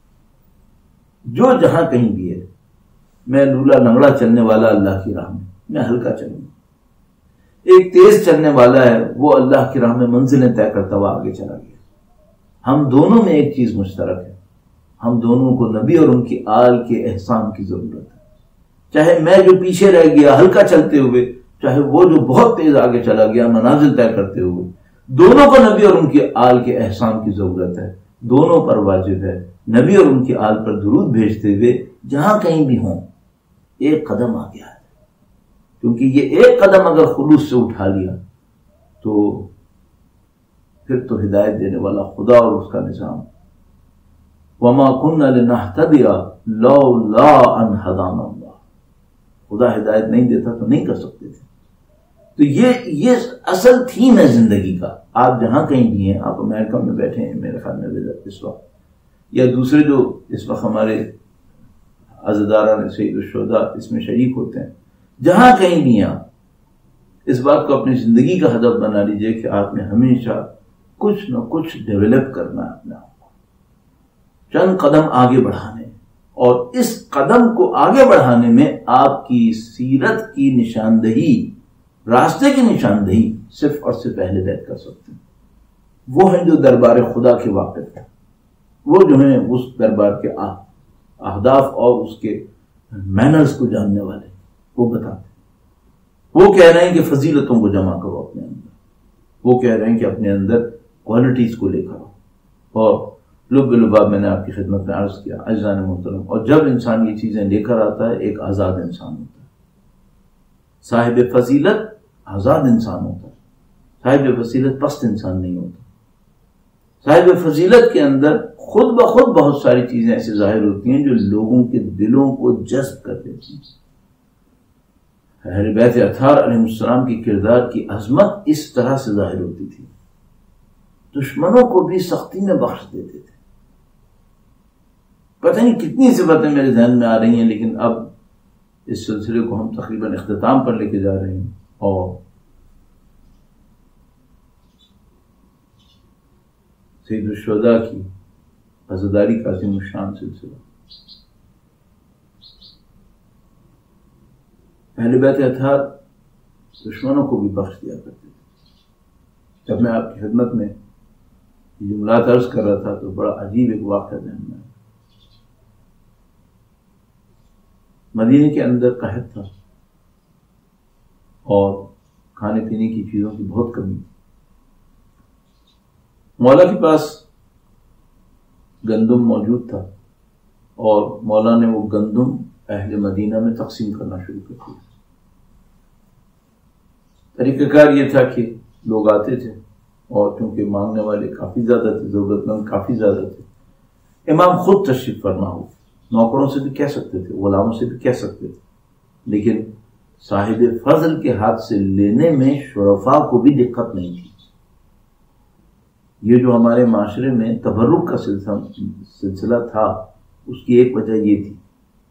جو جہاں کہیں بھی ہے, میں لولا لنگڑا چلنے والا اللہ کی راہ میں, میں ہلکا چلوں. ایک تیز چلنے والا ہے وہ اللہ کی راہ میں منزلیں طے کرتا ہوا آگے چلا گیا. ہم دونوں میں ایک چیز مشترک ہے, ہم دونوں کو نبی اور ان کی آل کے احسان کی ضرورت ہے. چاہے میں جو پیچھے رہ گیا ہلکا چلتے ہوئے, چاہے وہ جو بہت تیز آگے چلا گیا منازل طے کرتے ہوئے, دونوں کو نبی اور ان کی آل کے احسان کی ضرورت ہے. دونوں پر واجب ہے نبی اور ان کی آل پر درود بھیجتے ہوئے جہاں کہیں بھی ہوں ایک قدم آگے آ جائے. کیونکہ یہ ایک قدم اگر خلوص سے اٹھا لیا تو پھر تو ہدایت دینے والا خدا اور اس کا نظام. وما كنا لنهتدي لولا ان هدانا الله, خدا ہدایت نہیں دیتا تو نہیں کر سکتے تھے. تو یہ یہ اصل تھیم ہے زندگی کا. آپ جہاں کہیں بھی ہیں, آپ امریکہ میں بیٹھے ہیں میرے خیال میں اس وقت, یا دوسرے جو اس وقت ہمارے عزاداران سید الشہداء اس میں شریک ہوتے ہیں, جہاں کہیں بھی ہیں آپ اس بات کو اپنی زندگی کا ہدف بنا لیجئے کہ آپ نے ہمیشہ کچھ نہ کچھ ڈیولپ کرنا ہے اپنے آپ کو, چند قدم آگے بڑھانے, اور اس قدم کو آگے بڑھانے میں آپ کی سیرت کی نشاندہی, راستے کی نشاندہی صرف اور صرف اہل بیت کر سکتے ہیں. وہ ہیں جو دربار خدا کے واقف ہیں, وہ جو ہیں اس دربار کے اہداف اور اس کے مینرز کو جاننے والے, وہ بتاتے ہیں. وہ کہہ رہے ہیں کہ فضیلتوں کو جمع کرو اپنے اندر, وہ کہہ رہے ہیں کہ اپنے اندر کوالٹیز کو لے کر آؤ. اور لب لباب میں نے آپ کی خدمت میں عرض کیا عزیزان محترم, اور جب انسان یہ چیزیں لے کر آتا ہے ایک آزاد انسان ہوتا ہے. صاحب فضیلت آزاد انسان ہوتا ہے, صاحب فضیلت پست انسان نہیں ہوتا. صاحب فضیلت کے اندر خود بخود بہت ساری چیزیں ایسے ظاہر ہوتی ہیں جو لوگوں کے دلوں کو جذب کر دیتی ہیں. اہل بیت اطہار علیہ السلام کی کردار کی عظمت اس طرح سے ظاہر ہوتی تھی, دشمنوں کو بھی سختی میں بخش دیتے تھے. پتہ نہیں کتنی صفتیں میرے ذہن میں آ رہی ہیں, لیکن اب اس سلسلے کو ہم تقریباً اختتام پر لے کے جا رہے ہیں. اور سید الشہداء کی عزاداری کا عظیم الشان سلسلہ, اہل بیت اطہار دشمنوں کو بھی بخش دیا کرتے تھے. جب میں آپ کی خدمت میں یہ جملات عرض کر رہا تھا تو بڑا عجیب ایک واقعہ ذہن میں آیا. مدینے کے اندر قحط تھا اور کھانے پینے کی چیزوں کی بہت کمی. مولا کے پاس گندم موجود تھا اور مولا نے وہ گندم اہل مدینہ میں تقسیم کرنا شروع کر دیا. طریقہ کار یہ تھا کہ لوگ آتے تھے اور چونکہ مانگنے والے کافی زیادہ تھے, ضرورت مند کافی زیادہ تھے, امام خود تشریف فرما ہو, نوکروں سے بھی کہہ سکتے تھے, غلاموں سے بھی کہہ سکتے تھے, لیکن صاحب فضل کے ہاتھ سے لینے میں شرفاء کو بھی دقت نہیں تھی. یہ جو ہمارے معاشرے میں تبرک کا سلسلہ سلسلہ تھا اس کی ایک وجہ یہ تھی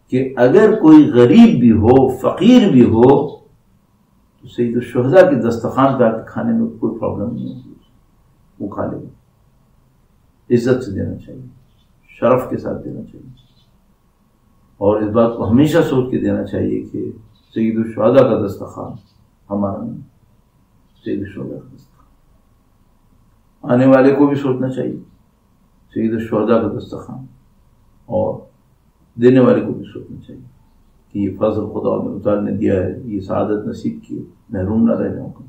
کہ اگر کوئی غریب بھی ہو فقیر بھی ہو تو سید الشہداء کے دسترخوان پہ آ کے کھانے میں کوئی پرابلم نہیں ہوگی، وہ کھا لے گا، عزت سے دینا چاہیے، شرف کے ساتھ دینا چاہیے، اور اس بات کو ہمیشہ سوچ کے دینا چاہیے کہ سید الشہداء کا دسترخوان ہمارا نہیں، سید الشہداء کا دسترخوان۔ آنے والے کو بھی سوچنا چاہیے سید الشہداء کا دسترخوان، اور دینے والے کو بھی سوچنا چاہیے کہ یہ فضل خدا تعالیٰ نے دیا ہے، یہ سعادت نصیب کی، محروم نہ رہنے کا۔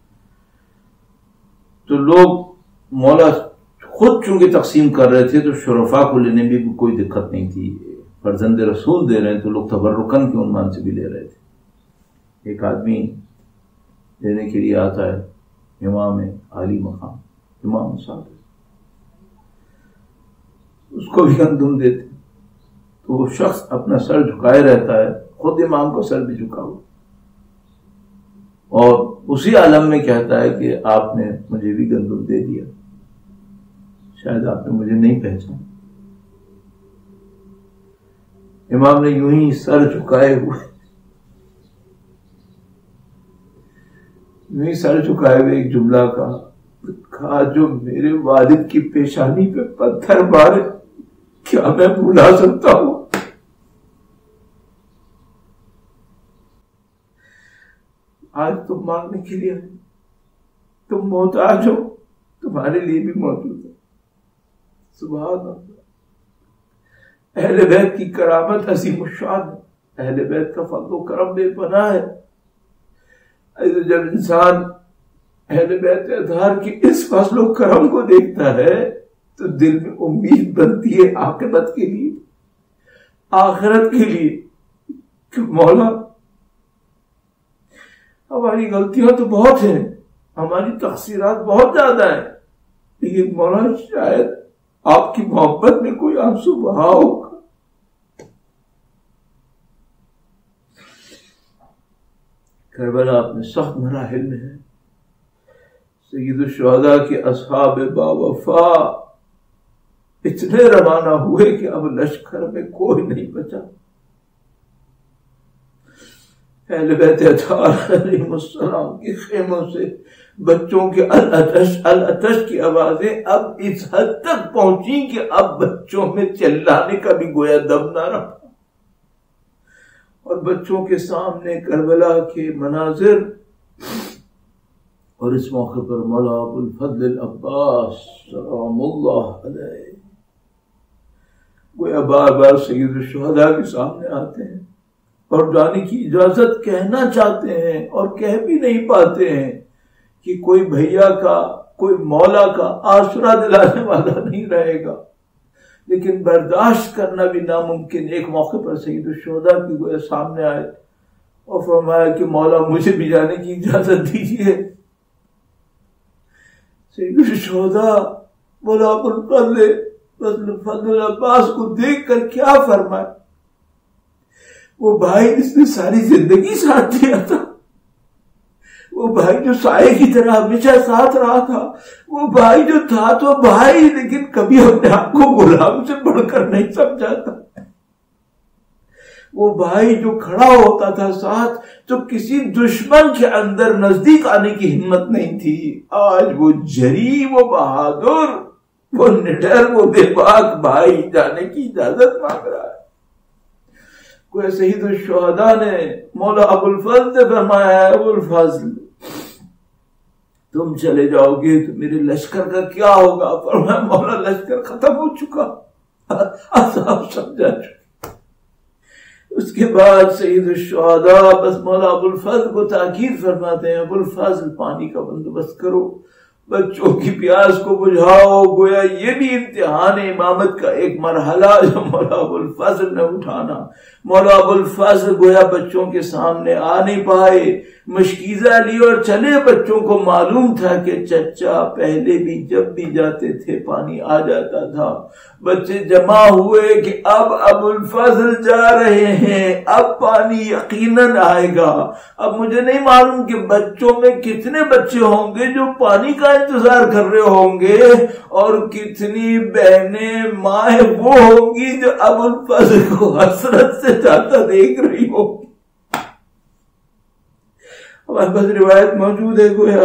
تو لوگ مولا خود چونکہ تقسیم کر رہے تھے تو شرفاء کو لینے میں بھی کوئی دقت نہیں تھی، فرزند رسول دے رہے ہیں تو لوگ تبرکن کے عنوان سے بھی لے رہے تھے۔ ایک آدمی لینے کے لیے آتا ہے، امام عالی مقام، امام صاحب، اس کو بھی گندم دیتے تو وہ شخص اپنا سر جھکائے رہتا ہے، خود امام کا سر بھی جھکا ہوا، اور اسی عالم میں کہتا ہے کہ آپ نے مجھے بھی گندم دے دیا، شاید آپ نے مجھے نہیں پہچانا۔ امام نے یوں ہی سر جھکائے ہوئے یوں ہی سر جھکائے ہوئے ایک جملہ کہا کہا جو میرے والد کی پیشانی پہ پتھر مارے کیا میں بھلا سکتا ہوں؟ آج تم مانگنے کے لیے تم محتاج ہو، تمہارے لیے بھی موجود ہے۔ سبحان اللہ، اہل بیت کی کرامت عظیم الشان ہے، اہل بیت کا فضل و کرم بے پناہ ہے۔ جب انسان اہل بیت اطہار کی اس فضل و کرم کو دیکھتا ہے تو دل میں امید بنتی ہے عاقبت کے لیے، آخرت کے لیے، کہ مولا ہماری غلطیاں تو بہت ہیں، ہماری تقصیرات بہت زیادہ ہیں، لیکن مولا شاید آپ کی محبت میں کوئی آنسو بہا ہوگا۔ کربلا اپنے سخت مراحل میں ہے، سید الشہداء کے اصحاب باوفا اتنے روانہ ہوئے کہ اب لشکر میں کوئی نہیں بچا۔ اہل بیت اطہار علیہ السلام کے خیموں سے بچوں کے العطش العطش کی آوازیں اب اس حد تک پہنچی کہ اب بچوں میں چلانے کا بھی گویا دم نہ رہا، اور بچوں کے سامنے کربلا کے مناظر، اور اس موقع پر مولا ابو الفضل العباس سلام اللہ علیہ گویا بار بار سید الشہداء کے سامنے آتے ہیں اور جانے کی اجازت کہنا چاہتے ہیں اور کہہ بھی نہیں پاتے ہیں کہ کوئی بھیا کا، کوئی مولا کا آسرا دلانے والا نہیں رہے گا، لیکن برداشت کرنا بھی ناممکن۔ ایک موقع پر سید الشہداء کی گویا سامنے آئے اور فرمایا کہ مولا مجھے بھی جانے کی اجازت دیجیے۔ سید الشہداء مولا ابو الفضل العباس کو دیکھ کر کیا فرمائے، وہ بھائی جس نے ساری زندگی ساتھ دیا تھا، وہ بھائی جو سائے کی طرح ہمیشہ ساتھ رہا تھا، وہ بھائی جو تھا تو بھائی لیکن کبھی اپنے آپ کو غلام سے بڑھ کر نہیں سمجھا تھا، وہ بھائی جو کھڑا ہوتا تھا ساتھ تو کسی دشمن کے اندر نزدیک آنے کی ہمت نہیں تھی، آج وہ جری، وہ بہادر، وہ نڈر، وہ بے باک بھائی جانے کی اجازت مانگ رہا ہے۔ کوئی سید الشہداء نے مولا ابو الفضل نے فرمایا ہے ابو الفضل تم چلے جاؤ گے تو میرے لشکر کا کیا ہوگا؟ فرمایا مولا لشکر ختم ہو چکا، آپ سمجھا چکے۔ اس کے بعد سید الشہداء بس مولا ابو الفضل کو تاکید فرماتے ہیں ابو الفضل پانی کا بندوبست کرو، بچوں کی پیاس کو بجھاؤ۔ گویا یہ بھی امتحان امامت کا ایک مرحلہ جو مولا ابو الفضل نے اٹھانا۔ مولا ابو الفضل گویا بچوں کے سامنے آ نہیں پائے، مشکیزہ لی اور چلے۔ بچوں کو معلوم تھا کہ چچا پہلے بھی جب بھی جاتے تھے پانی آ جاتا تھا۔ بچے جمع ہوئے کہ اب ابو الفضل جا رہے ہیں، اب پانی یقیناً آئے گا۔ اب مجھے نہیں معلوم کہ بچوں میں کتنے بچے ہوں گے جو پانی کا انتظار کر رہے ہوں گے، اور کتنی بہنیں مائیں وہ ہوں گی جو ابو الفضل کو حسرت سے سے زیادہ دیکھ رہی ہو. ہمارے پاس روایت موجود ہے گویا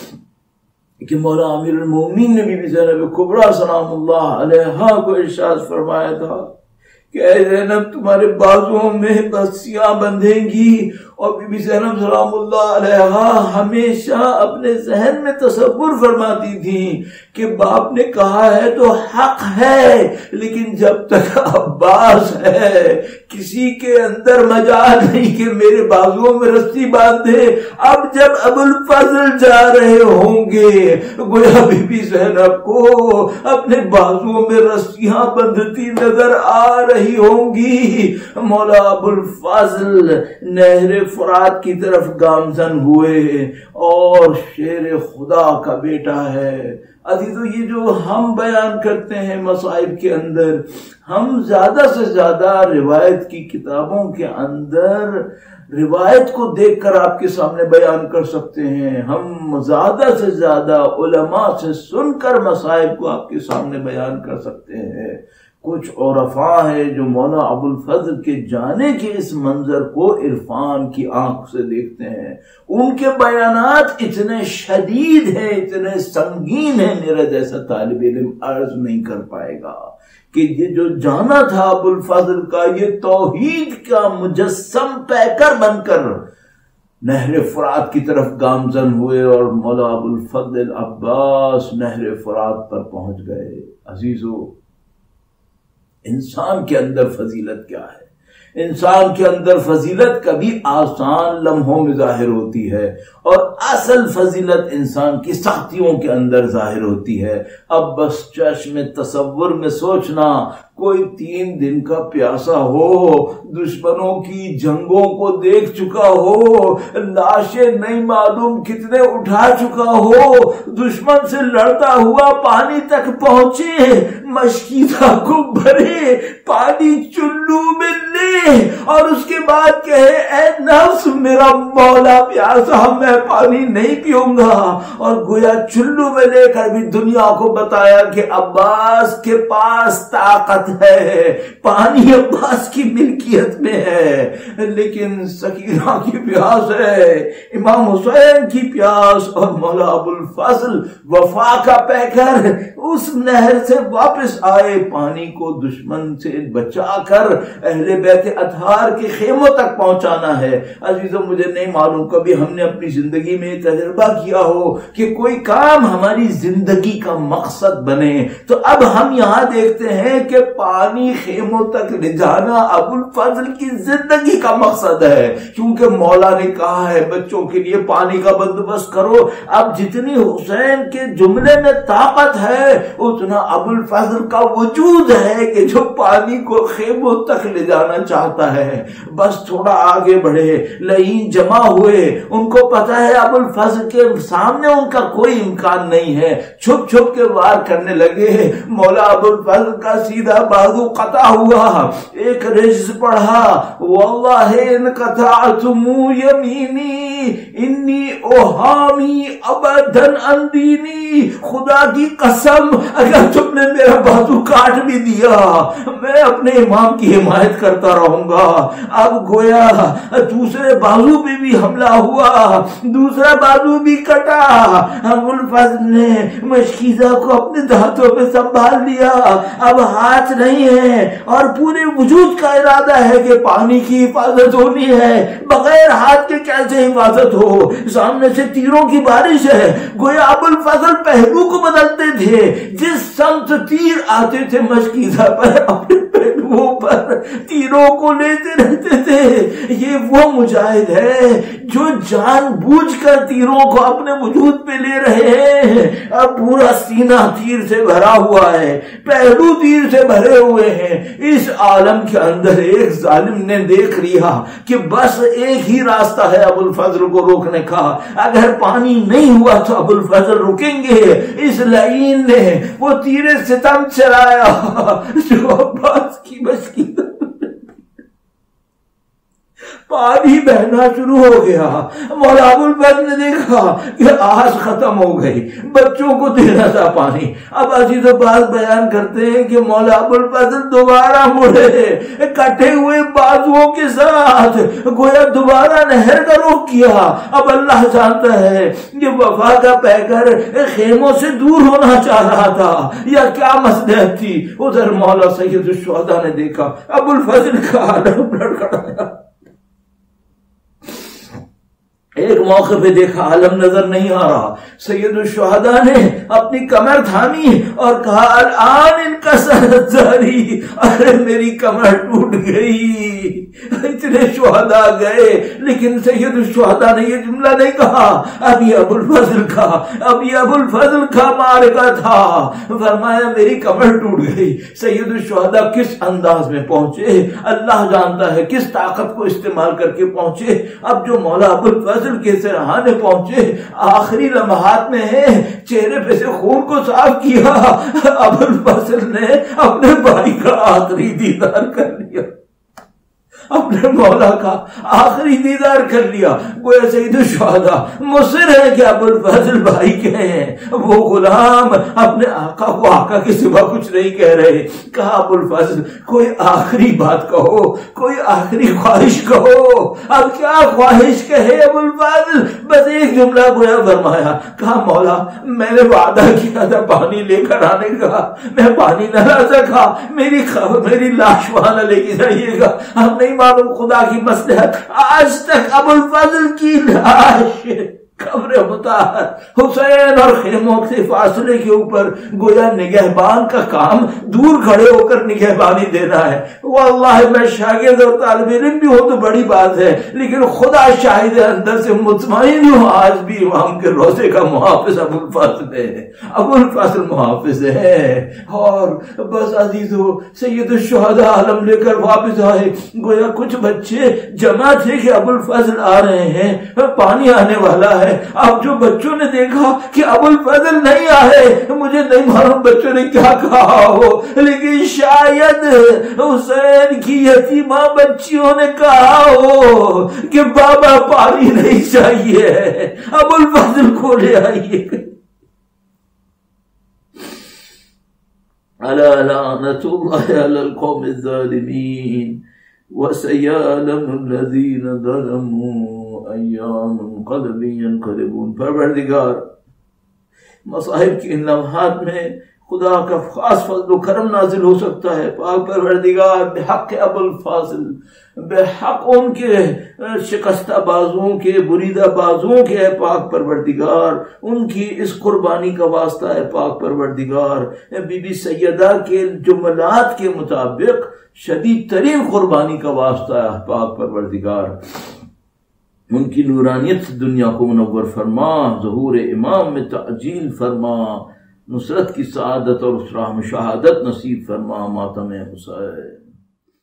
کہ مولا امیر المومنین نے بی بی زینب کبریٰ سلام اللہ علیہا کو ارشاد فرمایا تھا کہ اے زینب تمہارے بازوؤں میں رسیاں بندھیں گی. اور بی بی زینب سلام اللہ علیہا ہمیشہ اپنے ذہن میں تصور فرماتی تھی کہ باپ نے کہا ہے تو حق ہے، لیکن جب تک عباس ہے کسی کے اندر مجال نہیں کہ میرے بازوؤں میں رسی باندھے. اب جب ابو الفضل جا رہے ہوں گے گویا بی بی زینب کو اپنے بازوؤں میں رسیاں بندھتی نظر آ رہی ہوں گی. مولا ابو الفضل نہر فرات کی طرف گامزن ہوئے اور شیر خدا کا بیٹا ہے. عزیزو یہ جو ہم بیان کرتے ہیں مصائب کے اندر، ہم زیادہ سے زیادہ روایت کی کتابوں کے اندر روایت کو دیکھ کر آپ کے سامنے بیان کر سکتے ہیں. ہم زیادہ سے زیادہ علماء سے سن کر مصائب کو آپ کے سامنے بیان کر سکتے ہیں. کچھ عرفاء ہیں جو مولا ابو الفضل کے جانے کے اس منظر کو عرفان کی آنکھ سے دیکھتے ہیں. ان کے بیانات اتنے شدید ہیں، اتنے سنگین ہیں، میرا جیسا طالب علم عرض نہیں کر پائے گا کہ یہ جو جانا تھا ابو الفضل کا، یہ توحید کا مجسم پیکر بن کر نہر فرات کی طرف گامزن ہوئے اور مولا ابو الفضل عباس نہر فرات پر پہنچ گئے. عزیزو، انسان کے اندر فضیلت کیا ہے؟ انسان کے اندر فضیلت کبھی آسان لمحوں میں ظاہر ہوتی ہے اور اصل فضیلت انسان کی سختیوں کے اندر ظاہر ہوتی ہے. اب بس چشم تصور میں سوچنا، کوئی تین دن کا پیاسا ہو، دشمنوں کی جنگوں کو دیکھ چکا ہو، لاشیں نہیں معلوم کتنے اٹھا چکا ہو، دشمن سے لڑتا ہوا پانی تک پہنچے، مشکیزہ کو بھرے، پانی چلو میں لے اور اس کے بعد کہے اے نفس میرا مولا پیاسا، میں پانی نہیں پیوں گا. اور گویا چلو میں لے کر بھی دنیا کو بتایا کہ عباس کے پاس طاقت ہے، پانی عباس کی ملکیت میں ہے. لیکن سکینہ کی پیاس ہے، امام حسین کی پیاس، اور مولا ابو الفضل وفا کا پیکر اس نہر سے واپس آئے. پانی کو دشمن سے بچا کر اہل بیت اطہار کے خیموں تک پہنچانا ہے. عزیزو، مجھے نہیں معلوم کبھی ہم نے اپنی زندگی میں تجربہ کیا ہو کہ کوئی کام ہماری زندگی کا مقصد بنے. تو اب ہم یہاں دیکھتے ہیں کہ پانی خیموں تک لے جانا ابو الفضل کی زندگی کا مقصد ہے، کیونکہ مولا نے کہا ہے بچوں کے لیے پانی کا بندوبست کرو. اب جتنی حسین کے جملے میں طاقت ہے اتنا ابو الفضل کا وجود ہے کہ جو پانی کو خیموں تک لے جانا چاہتا ہے. بس تھوڑا آگے بڑھے، لعین جمع ہوئے، ان کو پتا ہے ابو الفضل کے سامنے ان کا کوئی امکان نہیں ہے، چھپ چھپ کے وار کرنے لگے. مولا ابو الفضل کا سیدھا بازو قطع ہوا، ایک رجز پڑھا واللہ ان قطعتم یمینی انی اوہامی ابدن اندینی، خدا کی قسم اگر تم نے میرا بازو کاٹ بھی دیا میں اپنے امام کی حمایت کرتا رہوں گا. اب گویا دوسرے بازو پہ بھی حملہ ہوا، دوسرا بازو بھی کٹا. ابو الفضل نے مشکیزہ کو اپنے دھاتوں پہ سنبھال لیا، اب ہاتھ نہیں ہے اور پورے وجود کا ارادہ ہے کہ پانی کی حفاظت ہونی ہے. بغیر ہاتھ کے کیسے حفاظت ہو؟ سامنے سے تیروں کی بارش ہے. گویا ابو الفضل پہلو کو بدلتے تھے، جس سمت تیر آتے تھے مشکیزہ پر اپنے پہلوؤں پر تیروں کو لیتے رہتے تھے. یہ وہ مجاہد ہے جو جان بوجھ کر تیروں کو اپنے وجود پہ لے رہے ہیں. اب پورا سینہ تیر سے بھرا ہوا ہے، پہلو تیر سے بھرے ہوئے ہیں. اس عالم کے اندر ایک ظالم نے دیکھ لیا کہ بس ایک ہی راستہ ہے ابو الفضل کو روکنے کا، اگر پانی نہیں ہوا تو ابو الفضل رکیں گے. اس لعین نے وہ تیر ستم چلایا جو عباس کی مشکل پانی بہنا شروع ہو گیا. مولا ابوالفضل نے دیکھا کہ آس ختم ہو گئی, بچوں کو دینا تھا پانی. اب ایسی تو بات بیان کرتے ہیں کہ مولا ابوالفضل دوبارہ مڑے کٹے ہوئے بازوؤں کے ساتھ, گویا دوبارہ نہر کا رخ کیا. اب اللہ جانتا ہے یہ وفا کا پیکر خیموں سے دور ہونا چاہ رہا تھا یا کیا مصلحت تھی. ادھر مولا سید الشہداء نے دیکھا ابوالفضل کا عالم لڑکھڑایا. ایک موقع پہ دیکھا عالم نظر نہیں آ رہا. سید الشہداء نے اپنی کمر تھامی اور کہا الان انکسرت ظہری, ارے میری کمر ٹوٹ گئی. اتنے شہداء گئے لیکن سید الشہداء نے یہ جملہ نہیں کہا اب یہ ابوالفضل کا اب یہ ابوالفضل کا مارکہ تھا. فرمایا میری کمر ٹوٹ گئی. سید الشہداء کس انداز میں پہنچے اللہ جانتا ہے, کس طاقت کو استعمال کر کے پہنچے. اب جو مولا ابوالفضل کے سرحانے پہنچے آخری لمحات میں ہے, چہرے پہ سے خون کو صاف کیا. ابوالفضل نے اپنے بھائی کا آخری دیدار کر لیا, اپنے مولا کا آخری دیدار کر لیا. گویا سید الشہداء مصر ہے کہ ابوالفضل بھائی کے ہیں. وہ غلام اپنے آقا کو آقا کے سوا کچھ نہیں کہہ رہے. کہا ابوالفضل کوئی آخری بات کہو, کوئی آخری خواہش کہو. اب کیا خواہش کہے ابوالفضل, بس ایک جملہ گویا فرمایا. کہا مولا میں نے وعدہ کیا تھا پانی لے کر آنے کا, میں پانی نہ لا سکا, میری میری لاش وہاں نہ لے کے جائیے گا. ہم نہیں معلوم خدا کی مصلحت. آج تک ابوالفضل کی لاش قبر مطہر حسین اور خیموں سے فاصلے کے اوپر گویا نگہبان کا کام دور کھڑے ہو کر نگہبانی دینا ہے. واللہ میں شاگرد اور طالب علم بھی ہو تو بڑی بات ہے, لیکن خدا شاہد اندر سے مطمئن ہوں آج بھی امام کے روزے کا محافظ ابوالفضل ہے, ابوالفضل محافظ ہے. اور بس عزیزو سید الشہداء عالم لے کر واپس آئے. گویا کچھ بچے جمع تھے کہ ابوالفضل آ رہے ہیں, پانی آنے والا ہے. اب جو بچوں نے دیکھا کہ ابوالفضل نہیں آئے, مجھے نہیں معلوم بچوں نے کیا کہا ہو, لیکن شاید حسین کی یتیمہ بچیوں نے کہا ہو کہ بابا پانی نہیں چاہیے, ابوالفضل کو لے آئیے. الا لعنت اللہ علی القوم الظالمین وسيعلم الذين ظلموا أيام منقلب ينقلبون. پروردگار مصائب کے ان لمحات میں خدا کا خاص فضل و کرم نازل ہو سکتا ہے. پاک پروردگار بحق ابوالفضل, بحق ان کے شکستہ بازوؤں کے, بریدہ بازوؤں کے, پاک پروردگار ان کی اس قربانی کا واسطہ ہے. پاک پروردگار بی بی سیدہ کے جملات کے مطابق شدید ترین قربانی کا واسطہ ہے. پاک پروردگار ان کی نورانیت دنیا کو منور فرما, ظہور امام میں تعجیل فرما, نصرت کی سعادت اور اس راہ میں شہادت نصیب فرما. ماتم حسین.